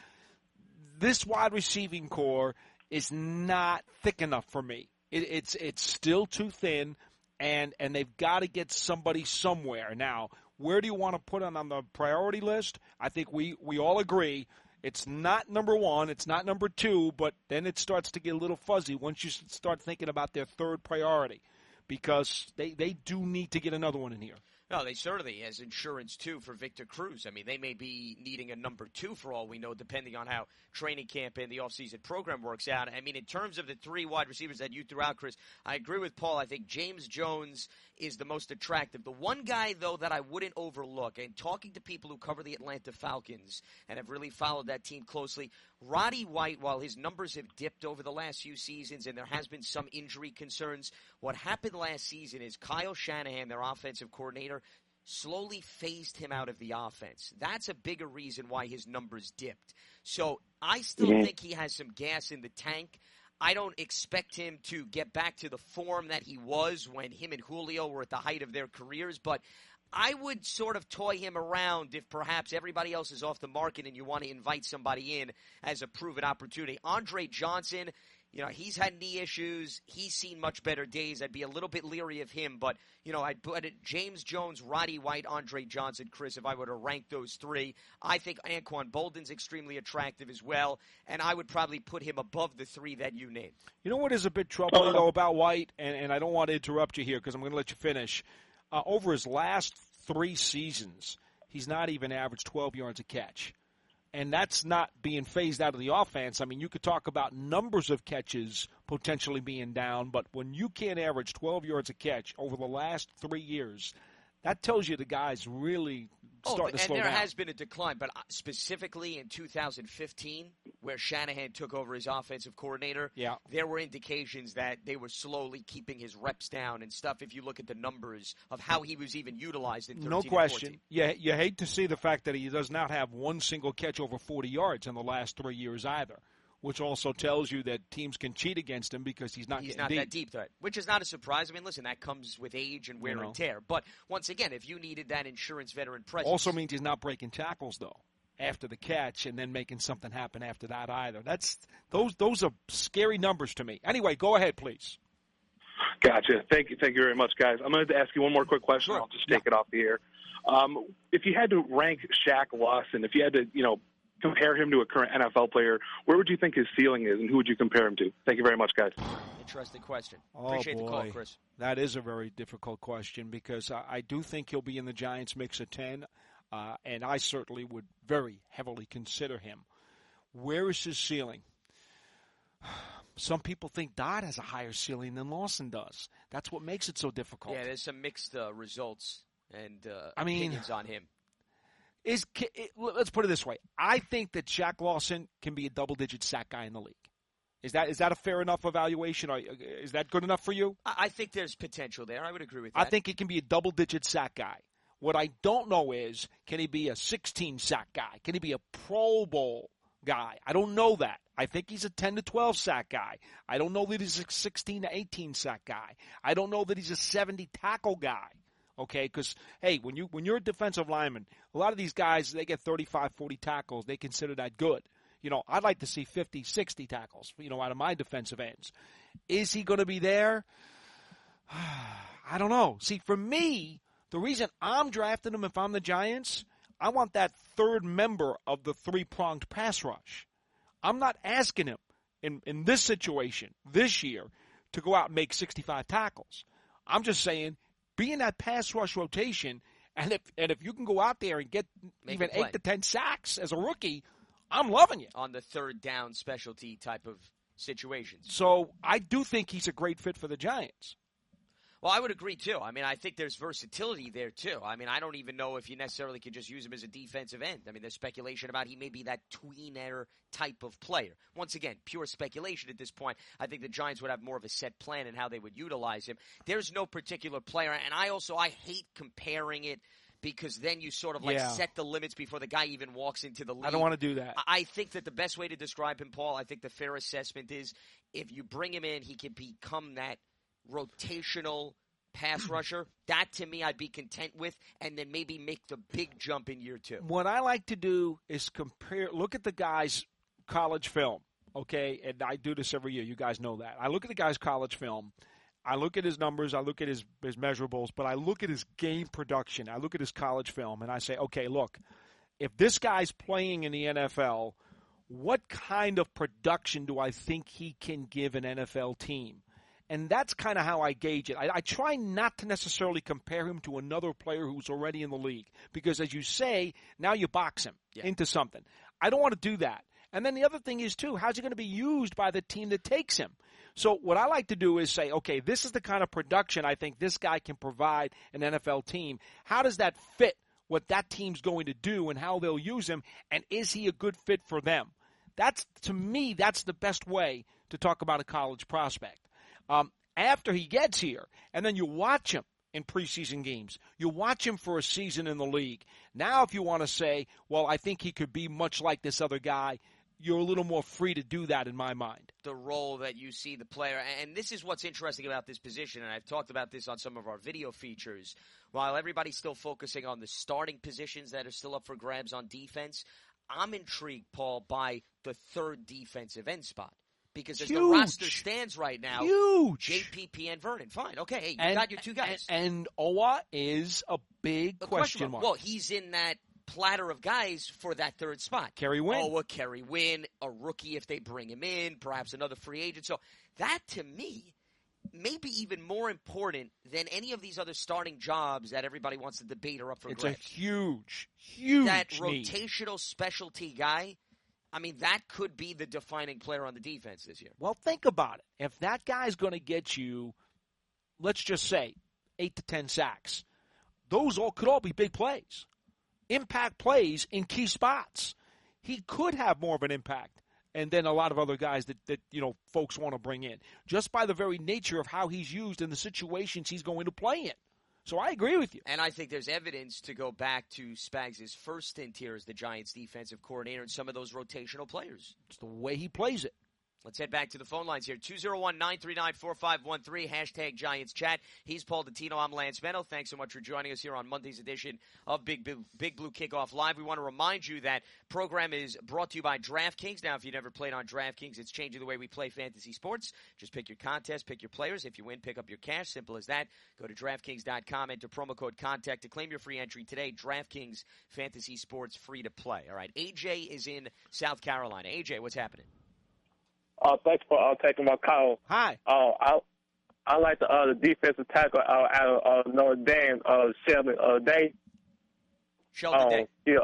This wide receiving core is not thick enough for me. It, it's it's still too thin, and, and they've got to get somebody somewhere. Now, where do you want to put him on the priority list? I think we, we all agree it's not number one, it's not number two, but then it starts to get a little fuzzy once you start thinking about their third priority, because they, they do need to get another one in here. No, they certainly has insurance, too, for Victor Cruz. I mean, they may be needing a number two for all we know, depending on how training camp and the offseason program works out. I mean, in terms of the three wide receivers that you threw out, Chris, I agree with Paul. I think James Jones is the most attractive. The one guy, though, that I wouldn't overlook, and talking to people who cover the Atlanta Falcons and have really followed that team closely, Roddy White, while his numbers have dipped over the last few seasons and there has been some injury concerns, what happened last season is Kyle Shanahan, their offensive coordinator, slowly phased him out of the offense. That's a bigger reason why his numbers dipped. So I still mm-hmm. think he has some gas in the tank. I don't expect him to get back to the form that he was when him and Julio were at the height of their careers, but I would sort of toy him around if perhaps everybody else is off the market and you want to invite somebody in as a proven opportunity. Andre Johnson, you know, he's had knee issues. He's seen much better days. I'd be a little bit leery of him, but, you know, I'd put it James Jones, Roddy White, Andre Johnson, Chris, if I were to rank those three. I think Anquan Bolden's extremely attractive as well, and I would probably put him above the three that you named. You know what is a bit troubling, though, about White, and, and I don't want to interrupt you here because I'm going to let you finish. Uh, over his last three seasons, he's not even averaged twelve yards a catch. And that's not being phased out of the offense. I mean, you could talk about numbers of catches potentially being down, but when you can't average twelve yards a catch over the last three years, that tells you the guy's really starting oh, to slow down. And there down. has been a decline, but specifically in two thousand fifteen, where Shanahan took over as offensive coordinator, yeah. there were indications that they were slowly keeping his reps down and stuff if you look at the numbers of how he was even utilized in thirteen No question. And Yeah, you hate to see the fact that he does not have one single catch over forty yards in the last three years either, which also tells you that teams can cheat against him because he's not he's getting not deep. that deep threat, which is not a surprise. I mean, listen, that comes with age and wear you know. and tear. But once again, if you needed that insurance veteran presence, also means he's not breaking tackles though after the catch and then making something happen after that either. That's those those are scary numbers to me. Anyway, go ahead, please. Gotcha. Thank you. Thank you very much, guys. I'm going to ask you one more quick question. Sure. I'll just take yeah. it off the air. Um, if you had to rank Shaq Lawson, if you had to, you know, compare him to a current N F L player, where would you think his ceiling is, and who would you compare him to? Thank you very much, guys. Interesting question. Oh, Appreciate boy. the call, Chris. That is a very difficult question because I, I do think he'll be in the Giants mix of ten, uh, and I certainly would very heavily consider him. Where is his ceiling? Some people think Dodd has a higher ceiling than Lawson does. That's what makes it so difficult. Yeah, there's some mixed uh, results and uh, I mean, opinions on him. Is it, let's put it this way. I think that Shaq Lawson can be a double-digit sack guy in the league. Is that is that a fair enough evaluation? Or is that good enough for you? I think there's potential there. I would agree with that. I think he can be a double-digit sack guy. What I don't know is, can he be a sixteen sack guy? Can he be a Pro Bowl guy? I don't know that. I think he's a ten to twelve sack guy. I don't know that he's a sixteen to eighteen sack guy. I don't know that he's a seventy tackle guy. Okay, because, hey, when, you, when you're a defensive lineman, a lot of these guys, they get thirty-five, forty tackles. They consider that good. You know, I'd like to see fifty, sixty tackles, you know, out of my defensive ends. Is he going to be there? I don't know. See, for me, the reason I'm drafting him if I'm the Giants, I want that third member of the three-pronged pass rush. I'm not asking him in, in this situation, this year, to go out and make sixty-five tackles. I'm just saying, be in that pass rush rotation, and if and if you can go out there and get Make even eight to ten sacks as a rookie, I'm loving you. On the third down specialty type of situations. So I do think he's a great fit for the Giants. Well, I would agree, too. I mean, I think there's versatility there, too. I mean, I don't even know if you necessarily could just use him as a defensive end. I mean, there's speculation about he may be that tweener type of player. Once again, pure speculation at this point. I think the Giants would have more of a set plan in how they would utilize him. There's no particular player, and I also, I hate comparing it because then you sort of like yeah. set the limits before the guy even walks into the league. I don't want to do that. I think that the best way to describe him, Paul, I think the fair assessment is if you bring him in, he can become that rotational pass rusher, that to me I'd be content with, and then maybe make the big jump in year two. What I like to do is compare, look at the guy's college film, okay? And I do this every year. You guys know that. I look at the guy's college film. I look at his numbers. I look at his, his measurables, but I look at his game production. I look at his college film, and I say, okay, look, if this guy's playing in the N F L, what kind of production do I think he can give an N F L team? And that's kind of how I gauge it. I, I try not to necessarily compare him to another player who's already in the league because, as you say, now you box him yeah. into something. I don't want to do that. And then the other thing is, too, how's he going to be used by the team that takes him? So what I like to do is say, okay, this is the kind of production I think this guy can provide an N F L team. How does that fit what that team's going to do and how they'll use him, and is he a good fit for them? That's, to me, that's the best way to talk about a college prospect. Um, after he gets here, and then you watch him in preseason games. You watch him for a season in the league. Now if you want to say, well, I think he could be much like this other guy, you're a little more free to do that in my mind. The role that you see the player, and this is what's interesting about this position, and I've talked about this on some of our video features. While everybody's still focusing on the starting positions that are still up for grabs on defense, I'm intrigued, Paul, by the third defensive end spot. Because as Huge. the roster stands right now, Huge. J P P and Vernon, fine, okay, hey, you and, got your two guys. And, and Owa is a big a question mark. Well, he's in that platter of guys for that third spot. Kerry Wynn. Owa, Kerry Wynn, a rookie if they bring him in, perhaps another free agent. So that, to me, may be even more important than any of these other starting jobs that everybody wants to debate are up for it's grabs. It's a huge, huge That need. rotational specialty guy, I mean, that could be the defining player on the defense this year. Well, think about it. If that guy's going to get you, let's just say, eight to ten sacks, those all could all be big plays. Impact plays in key spots. He could have more of an impact and then a lot of other guys that, that you know folks want to bring in, just by the very nature of how he's used in the situations he's going to play in. So I agree with you. And I think there's evidence to go back to Spags' first stint here as the Giants' defensive coordinator and some of those rotational players. It's the way he plays it. Let's head back to the phone lines here. two oh one, nine three nine, four five one three, hashtag Giants Chat. He's Paul Dottino. I'm Lance Meadow. Thanks so much for joining us here on Monday's edition of Big Blue, Big Blue Kickoff Live. We want to remind you that program is brought to you by DraftKings. Now, if you've never played on DraftKings, it's changing the way we play fantasy sports. Just pick your contest, pick your players. If you win, pick up your cash. Simple as that. Go to DraftKings dot com, enter promo code CONTACT to claim your free entry today. DraftKings Fantasy Sports, free to play. All right, A J is in South Carolina. A J, what's happening? Uh, thanks for uh, taking my call. Hi. Uh, I I like the uh, the defensive tackle uh, out of uh, Notre Dame, uh, Sheldon uh, Day. Sheldon uh, Day. Yeah,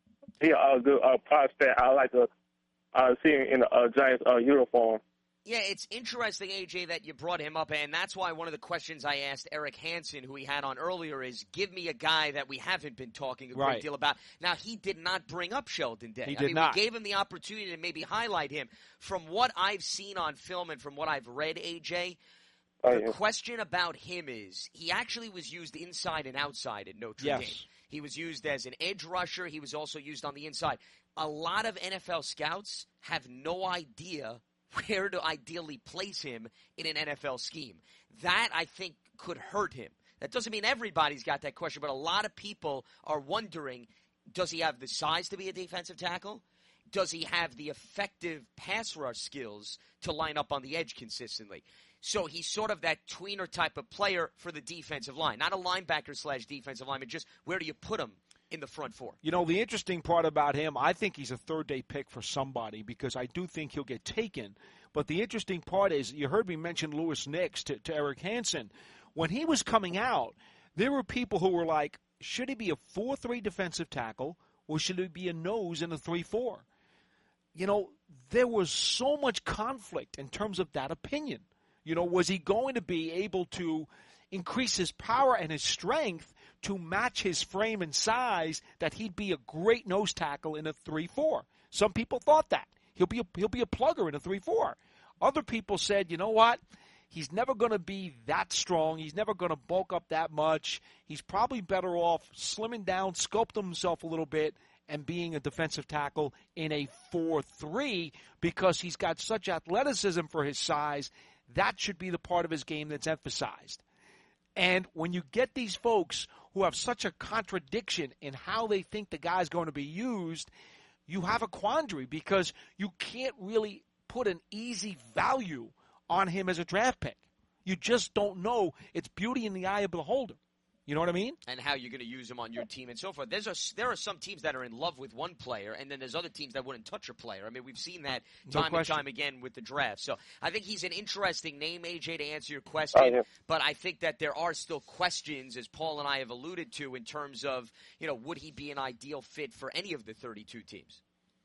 he a good uh, prospect. I like to uh, see him in the uh, Giants uh, uniform. Yeah, it's interesting, A J, that you brought him up, and that's why one of the questions I asked Eric Hansen, who we had on earlier, is give me a guy that we haven't been talking a right. great deal about. Now, he did not bring up Sheldon Day. He I did mean, not. We gave him the opportunity to maybe highlight him. From what I've seen on film and from what I've read, A J, oh, the yeah. question about him is he actually was used inside and outside at Notre yes. Dame. He was used as an edge rusher. He was also used on the inside. A lot of N F L scouts have no idea where to ideally place him in an N F L scheme. That, I think, could hurt him. That doesn't mean everybody's got that question, but a lot of people are wondering, does he have the size to be a defensive tackle? Does he have the effective pass rush skills to line up on the edge consistently? So he's sort of that tweener type of player for the defensive line. Not a linebacker slash defensive lineman, just where do you put him in the front four? You know, the interesting part about him, I think he's a third-day pick for somebody because I do think he'll get taken. But the interesting part is, you heard me mention Lewis Nix to, to Eric Hansen. When he was coming out, there were people who were like, should he be a four three defensive tackle or should he be a nose in a three four? You know, there was so much conflict in terms of that opinion. You know, was he going to be able to increase his power and his strength to match his frame and size that he'd be a great nose tackle in a three four? Some people thought that. He'll be a, he'll be a plugger in a three four. Other people said, you know what? He's never going to be that strong. He's never going to bulk up that much. He's probably better off slimming down, sculpting himself a little bit, and being a defensive tackle in a four three because he's got such athleticism for his size. That should be the part of his game that's emphasized. And when you get these folks who have such a contradiction in how they think the guy's going to be used, you have a quandary because you can't really put an easy value on him as a draft pick. You just don't know. It's beauty in the eye of the beholder. You know what I mean? And how you're going to use him on your team and so forth. There's a, there are some teams that are in love with one player, and then there's other teams that wouldn't touch a player. I mean, we've seen that No time question. and time again with the draft. So I think he's an interesting name, A J, to answer your question. Oh, yeah. But I think that there are still questions, as Paul and I have alluded to, in terms of, you know, would he be an ideal fit for any of the thirty-two teams?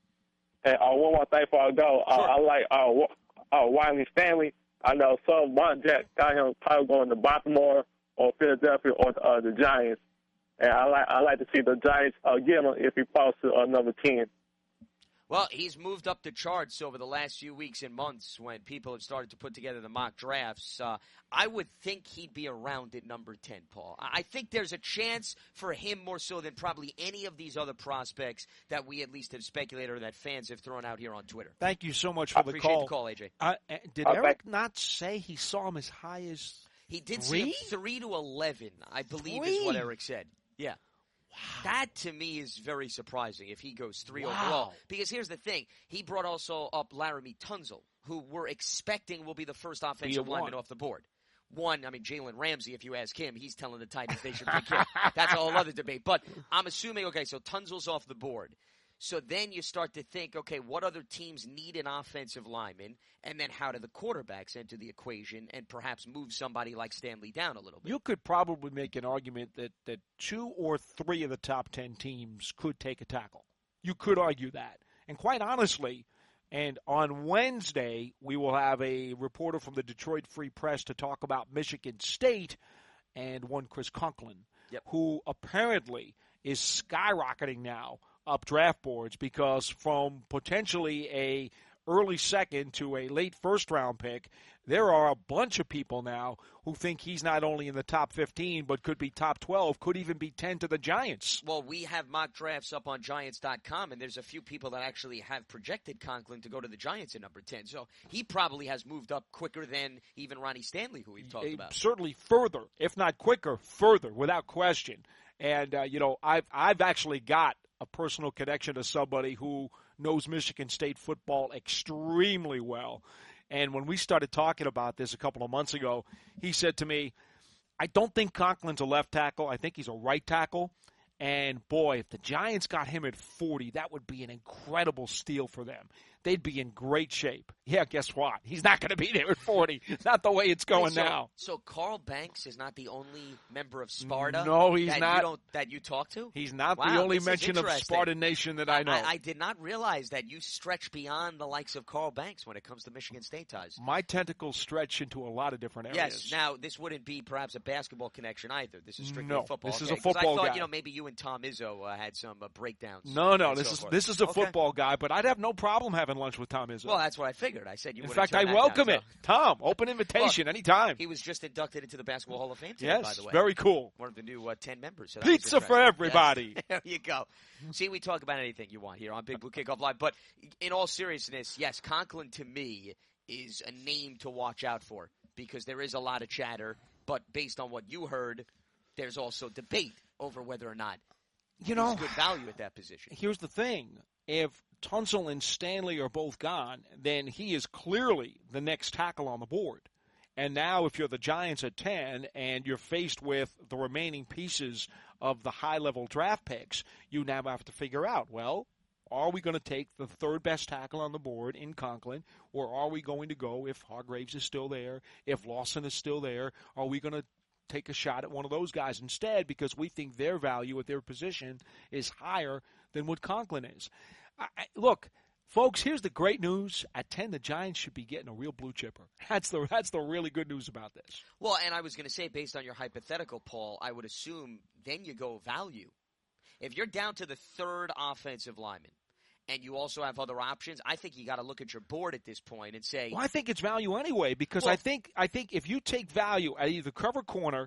And uh, one more thing before I go, uh, Sure. I like uh, Wa- uh, Wiley Stanley. I know some one Jack got him probably going to Baltimore or Philadelphia or uh, the Giants. And I like I like to see the Giants uh, get him if he falls to uh, number ten. Well, he's moved up the charts over the last few weeks and months when people have started to put together the mock drafts. Uh, I would think he'd be around at number ten, Paul. I think there's a chance for him more so than probably any of these other prospects that we at least have speculated or that fans have thrown out here on Twitter. Thank you so much for I the appreciate call. the call, A J. Uh, uh, did Okay. Eric not say he saw him as high as He did Three? see him three to eleven, I believe Three? is what Eric said. Yeah. That, to me, is very surprising if he goes three Wow. overall. Because here's the thing. He brought also up Laramie Tunzel, who we're expecting will be the first offensive one. lineman off the board. One, I mean, Jalen Ramsey, if you ask him, he's telling the Titans they should pick him. That's a whole other debate. But I'm assuming, okay, so Tunzel's off the board. So then you start to think, okay, what other teams need an offensive lineman? And then how do the quarterbacks enter the equation and perhaps move somebody like Stanley down a little bit? You could probably make an argument that, that two or three of the top ten teams could take a tackle. You could argue that. And quite honestly, and on Wednesday, we will have a reporter from the Detroit Free Press to talk about Michigan State and one Chris Conklin, Yep. who apparently is skyrocketing now up draft boards because from potentially a early second to a late first round pick, there are a bunch of people now who think he's not only in the top fifteen, but could be top twelve, could even be ten to the Giants. Well, we have mock drafts up on Giants dot com, and there's a few people that actually have projected Conklin to go to the Giants at number ten. So he probably has moved up quicker than even Ronnie Stanley, who we've talked Uh, about. Certainly further, if not quicker, further, without question. And, uh, you know, I've, I've actually got a personal connection to somebody who knows Michigan State football extremely well. And when we started talking about this a couple of months ago, he said to me, I don't think Conklin's a left tackle. I think he's a right tackle. And, boy, if the Giants got him at forty, that would be an incredible steal for them. They'd be in great shape. Yeah, guess what? He's not going to be there at forty. Not the way it's going Wait, so, now. So Carl Banks is not the only member of Sparta No, he's that not. You don't, that you talk to? He's not Wow, the only this is mention of interesting. Spartan Nation that I know. I, I did not realize that you stretch beyond the likes of Carl Banks when it comes to Michigan State ties. My tentacles stretch into a lot of different areas. Yes. Now, this wouldn't be perhaps a basketball connection either. This is strictly No, football. this is okay? a 'Cause football I thought, guy. you know, maybe you and Tom Izzo uh, had some uh, breakdowns. No, no, and this so is forth. this is a Okay. football guy, but I'd have no problem having lunch with Tom Izzo. Well, that's what I figured. I said you In wouldn't fact, turn I that welcome down, it. so- Tom, open invitation anytime. He was just inducted into the Basketball Hall of Fame today, by Yes, the way. very cool. One of the new uh, ten members. So that was Pizza for interesting. everybody. Yes. There you go. See, we talk about anything you want here on Big Blue Kickoff Live. But in all seriousness, yes, Conklin to me is a name to watch out for because there is a lot of chatter. But based on what you heard, there's also debate over whether or not You know, there's good value at that position. here's the thing. If Tunzel and Stanley are both gone, then he is clearly the next tackle on the board. And now if you're the Giants at ten and you're faced with the remaining pieces of the high-level draft picks, you now have to figure out, well, are we going to take the third best tackle on the board in Conklin, or are we going to go, if Hargraves is still there, if Lawson is still there, are we going to take a shot at one of those guys instead because we think their value at their position is higher than what Conklin is? I, I, look, folks, here's the great news. At ten, the Giants should be getting a real blue chipper. That's the that's the really good news about this. Well, and I was going to say, based on your hypothetical, Paul, I would assume then you go value. If you're down to the third offensive lineman and you also have other options, I think you got to look at your board at this point and say, Well, I think it's value anyway because Well- I think I think if you take value at either cover corner,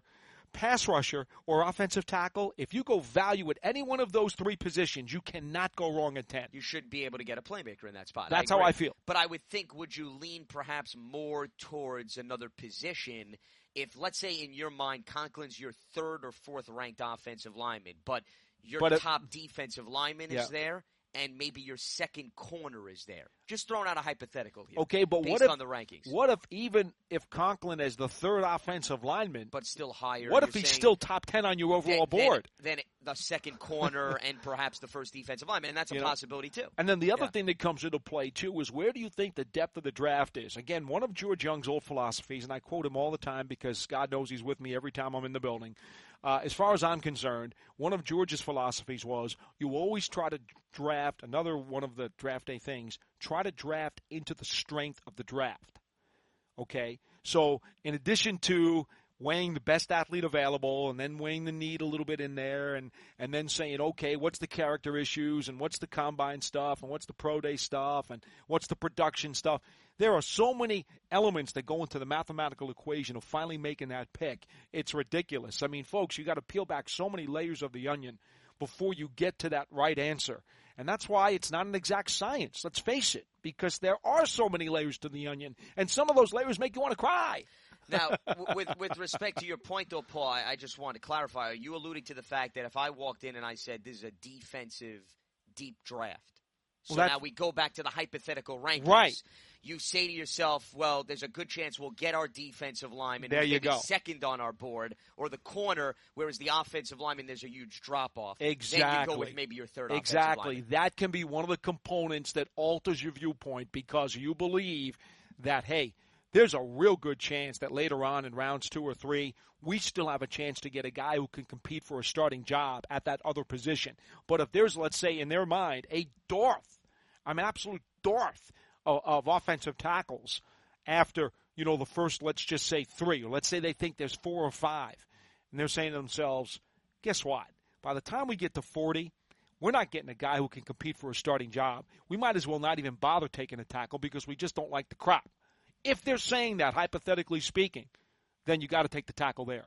pass rusher or offensive tackle, if you go value at any one of those three positions, you cannot go wrong at ten. You should be able to get a playmaker in that spot. That's I how I feel. But I would think, would you lean perhaps more towards another position if, let's say, in your mind, Conklin's your third or fourth ranked offensive lineman, but your but it, top defensive lineman yeah. is there, and maybe your second corner is there. Just throwing out a hypothetical here. Okay, but based what if on the rankings? What if even if Conklin is the third offensive lineman, but still higher? What if he's saying, still top ten on your overall then, board? Then, then the second corner and perhaps the first defensive lineman, and that's a you possibility know? too. And then the other yeah. thing that comes into play too is where do you think the depth of the draft is? Again, one of George Young's old philosophies, and I quote him all the time because God knows he's with me every time I'm in the building. Uh, as far as I'm concerned, one of George's philosophies was you always try to draft, another one of the draft day things, try to draft into the strength of the draft. Okay? So in addition to weighing the best athlete available and then weighing the need a little bit in there and, and then saying, okay, what's the character issues and what's the combine stuff and what's the pro day stuff and what's the production stuff. There are so many elements that go into the mathematical equation of finally making that pick. It's ridiculous. I mean, folks, you got to peel back so many layers of the onion before you get to that right answer. And that's why it's not an exact science, let's face it, because there are so many layers to the onion, and some of those layers make you want to cry. Now, w- with with respect to your point, though, Paul, I, I just want to clarify. Are you alluding to the fact that if I walked in and I said this is a defensive deep draft, so well, now we go back to the hypothetical rankings, right? You say to yourself, well, there's a good chance we'll get our defensive lineman there who's you maybe go. second on our board, or the corner, whereas the offensive lineman, there's a huge drop-off. Exactly. Then you go with maybe your third exactly. offensive lineman. That can be one of the components that alters your viewpoint because you believe that, hey, there's a real good chance that later on in rounds two or three, we still have a chance to get a guy who can compete for a starting job at that other position. But if there's, let's say, in their mind, a dearth, I'm an absolute dearth of, of offensive tackles after, you know, the first, let's just say three, or let's say they think there's four or five, and they're saying to themselves, guess what? By the time we get to forty, we're not getting a guy who can compete for a starting job. We might as well not even bother taking a tackle because we just don't like the crop. If they're saying that, hypothetically speaking, then you got to take the tackle there.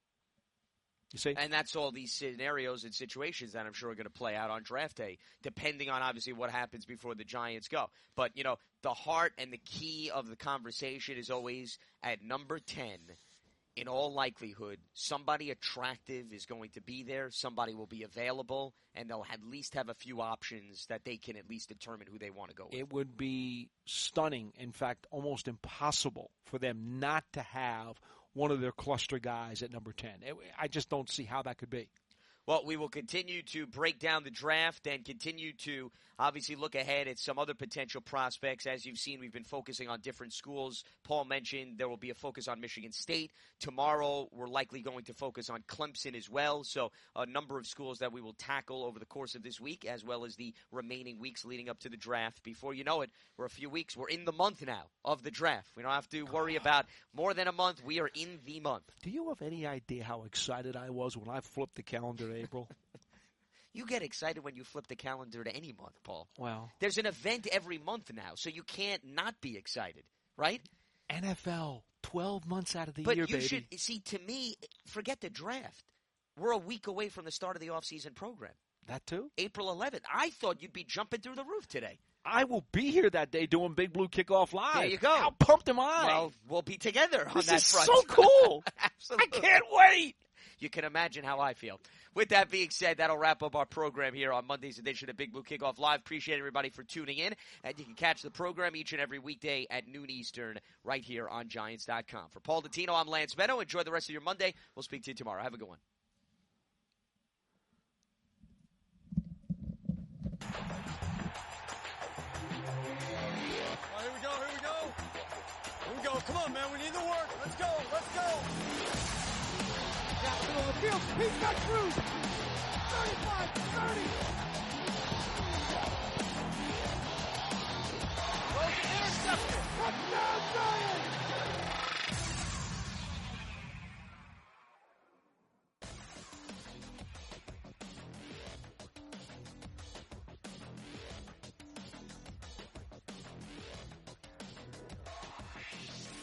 You see? And that's all these scenarios and situations that I'm sure are going to play out on draft day, depending on obviously what happens before the Giants go. But, you know, the heart and the key of the conversation is always at number ten. In all likelihood, somebody attractive is going to be there, somebody will be available, and they'll at least have a few options that they can at least determine who they want to go with. It would be stunning, in fact, almost impossible for them not to have one of their cluster guys at number ten. I just don't see how that could be. Well, we will continue to break down the draft and continue to obviously look ahead at some other potential prospects. As you've seen, we've been focusing on different schools. Paul mentioned there will be a focus on Michigan State. Tomorrow, we're likely going to focus on Clemson as well. So a number of schools that we will tackle over the course of this week, as well as the remaining weeks leading up to the draft. Before you know it, we're a few weeks. We're in the month now of the draft. We don't have to worry about more than a month. We are in the month. Do you have any idea how excited I was when I flipped the calendar in April? You get excited when you flip the calendar to any month, Paul. Well, there's an event every month now, so you can't not be excited, right? N F L, twelve months out of the but year, you baby. Should, see, to me, forget the draft. We're a week away from the start of the offseason program. That too? April eleventh. I thought you'd be jumping through the roof today. I will be here that day doing Big Blue Kickoff Live. There you go. How pumped am I? Well, we'll be together on this that is front. so cool. Absolutely. I can't wait. You can imagine how I feel. With that being said, that'll wrap up our program here on Monday's edition of Big Blue Kickoff Live. Appreciate everybody for tuning in. And you can catch the program each and every weekday at noon Eastern right here on Giants dot com. For Paul Dottino, I'm Lance Meadow. Enjoy the rest of your Monday. We'll speak to you tomorrow. Have a good one. Oh, here we go, here we go. Here we go. Come on, man. We need the work. Let's go. Let's go. Got through on the field. He's got through. thirty-five, thirty. Throws it intercepted. Touchdown, Giants.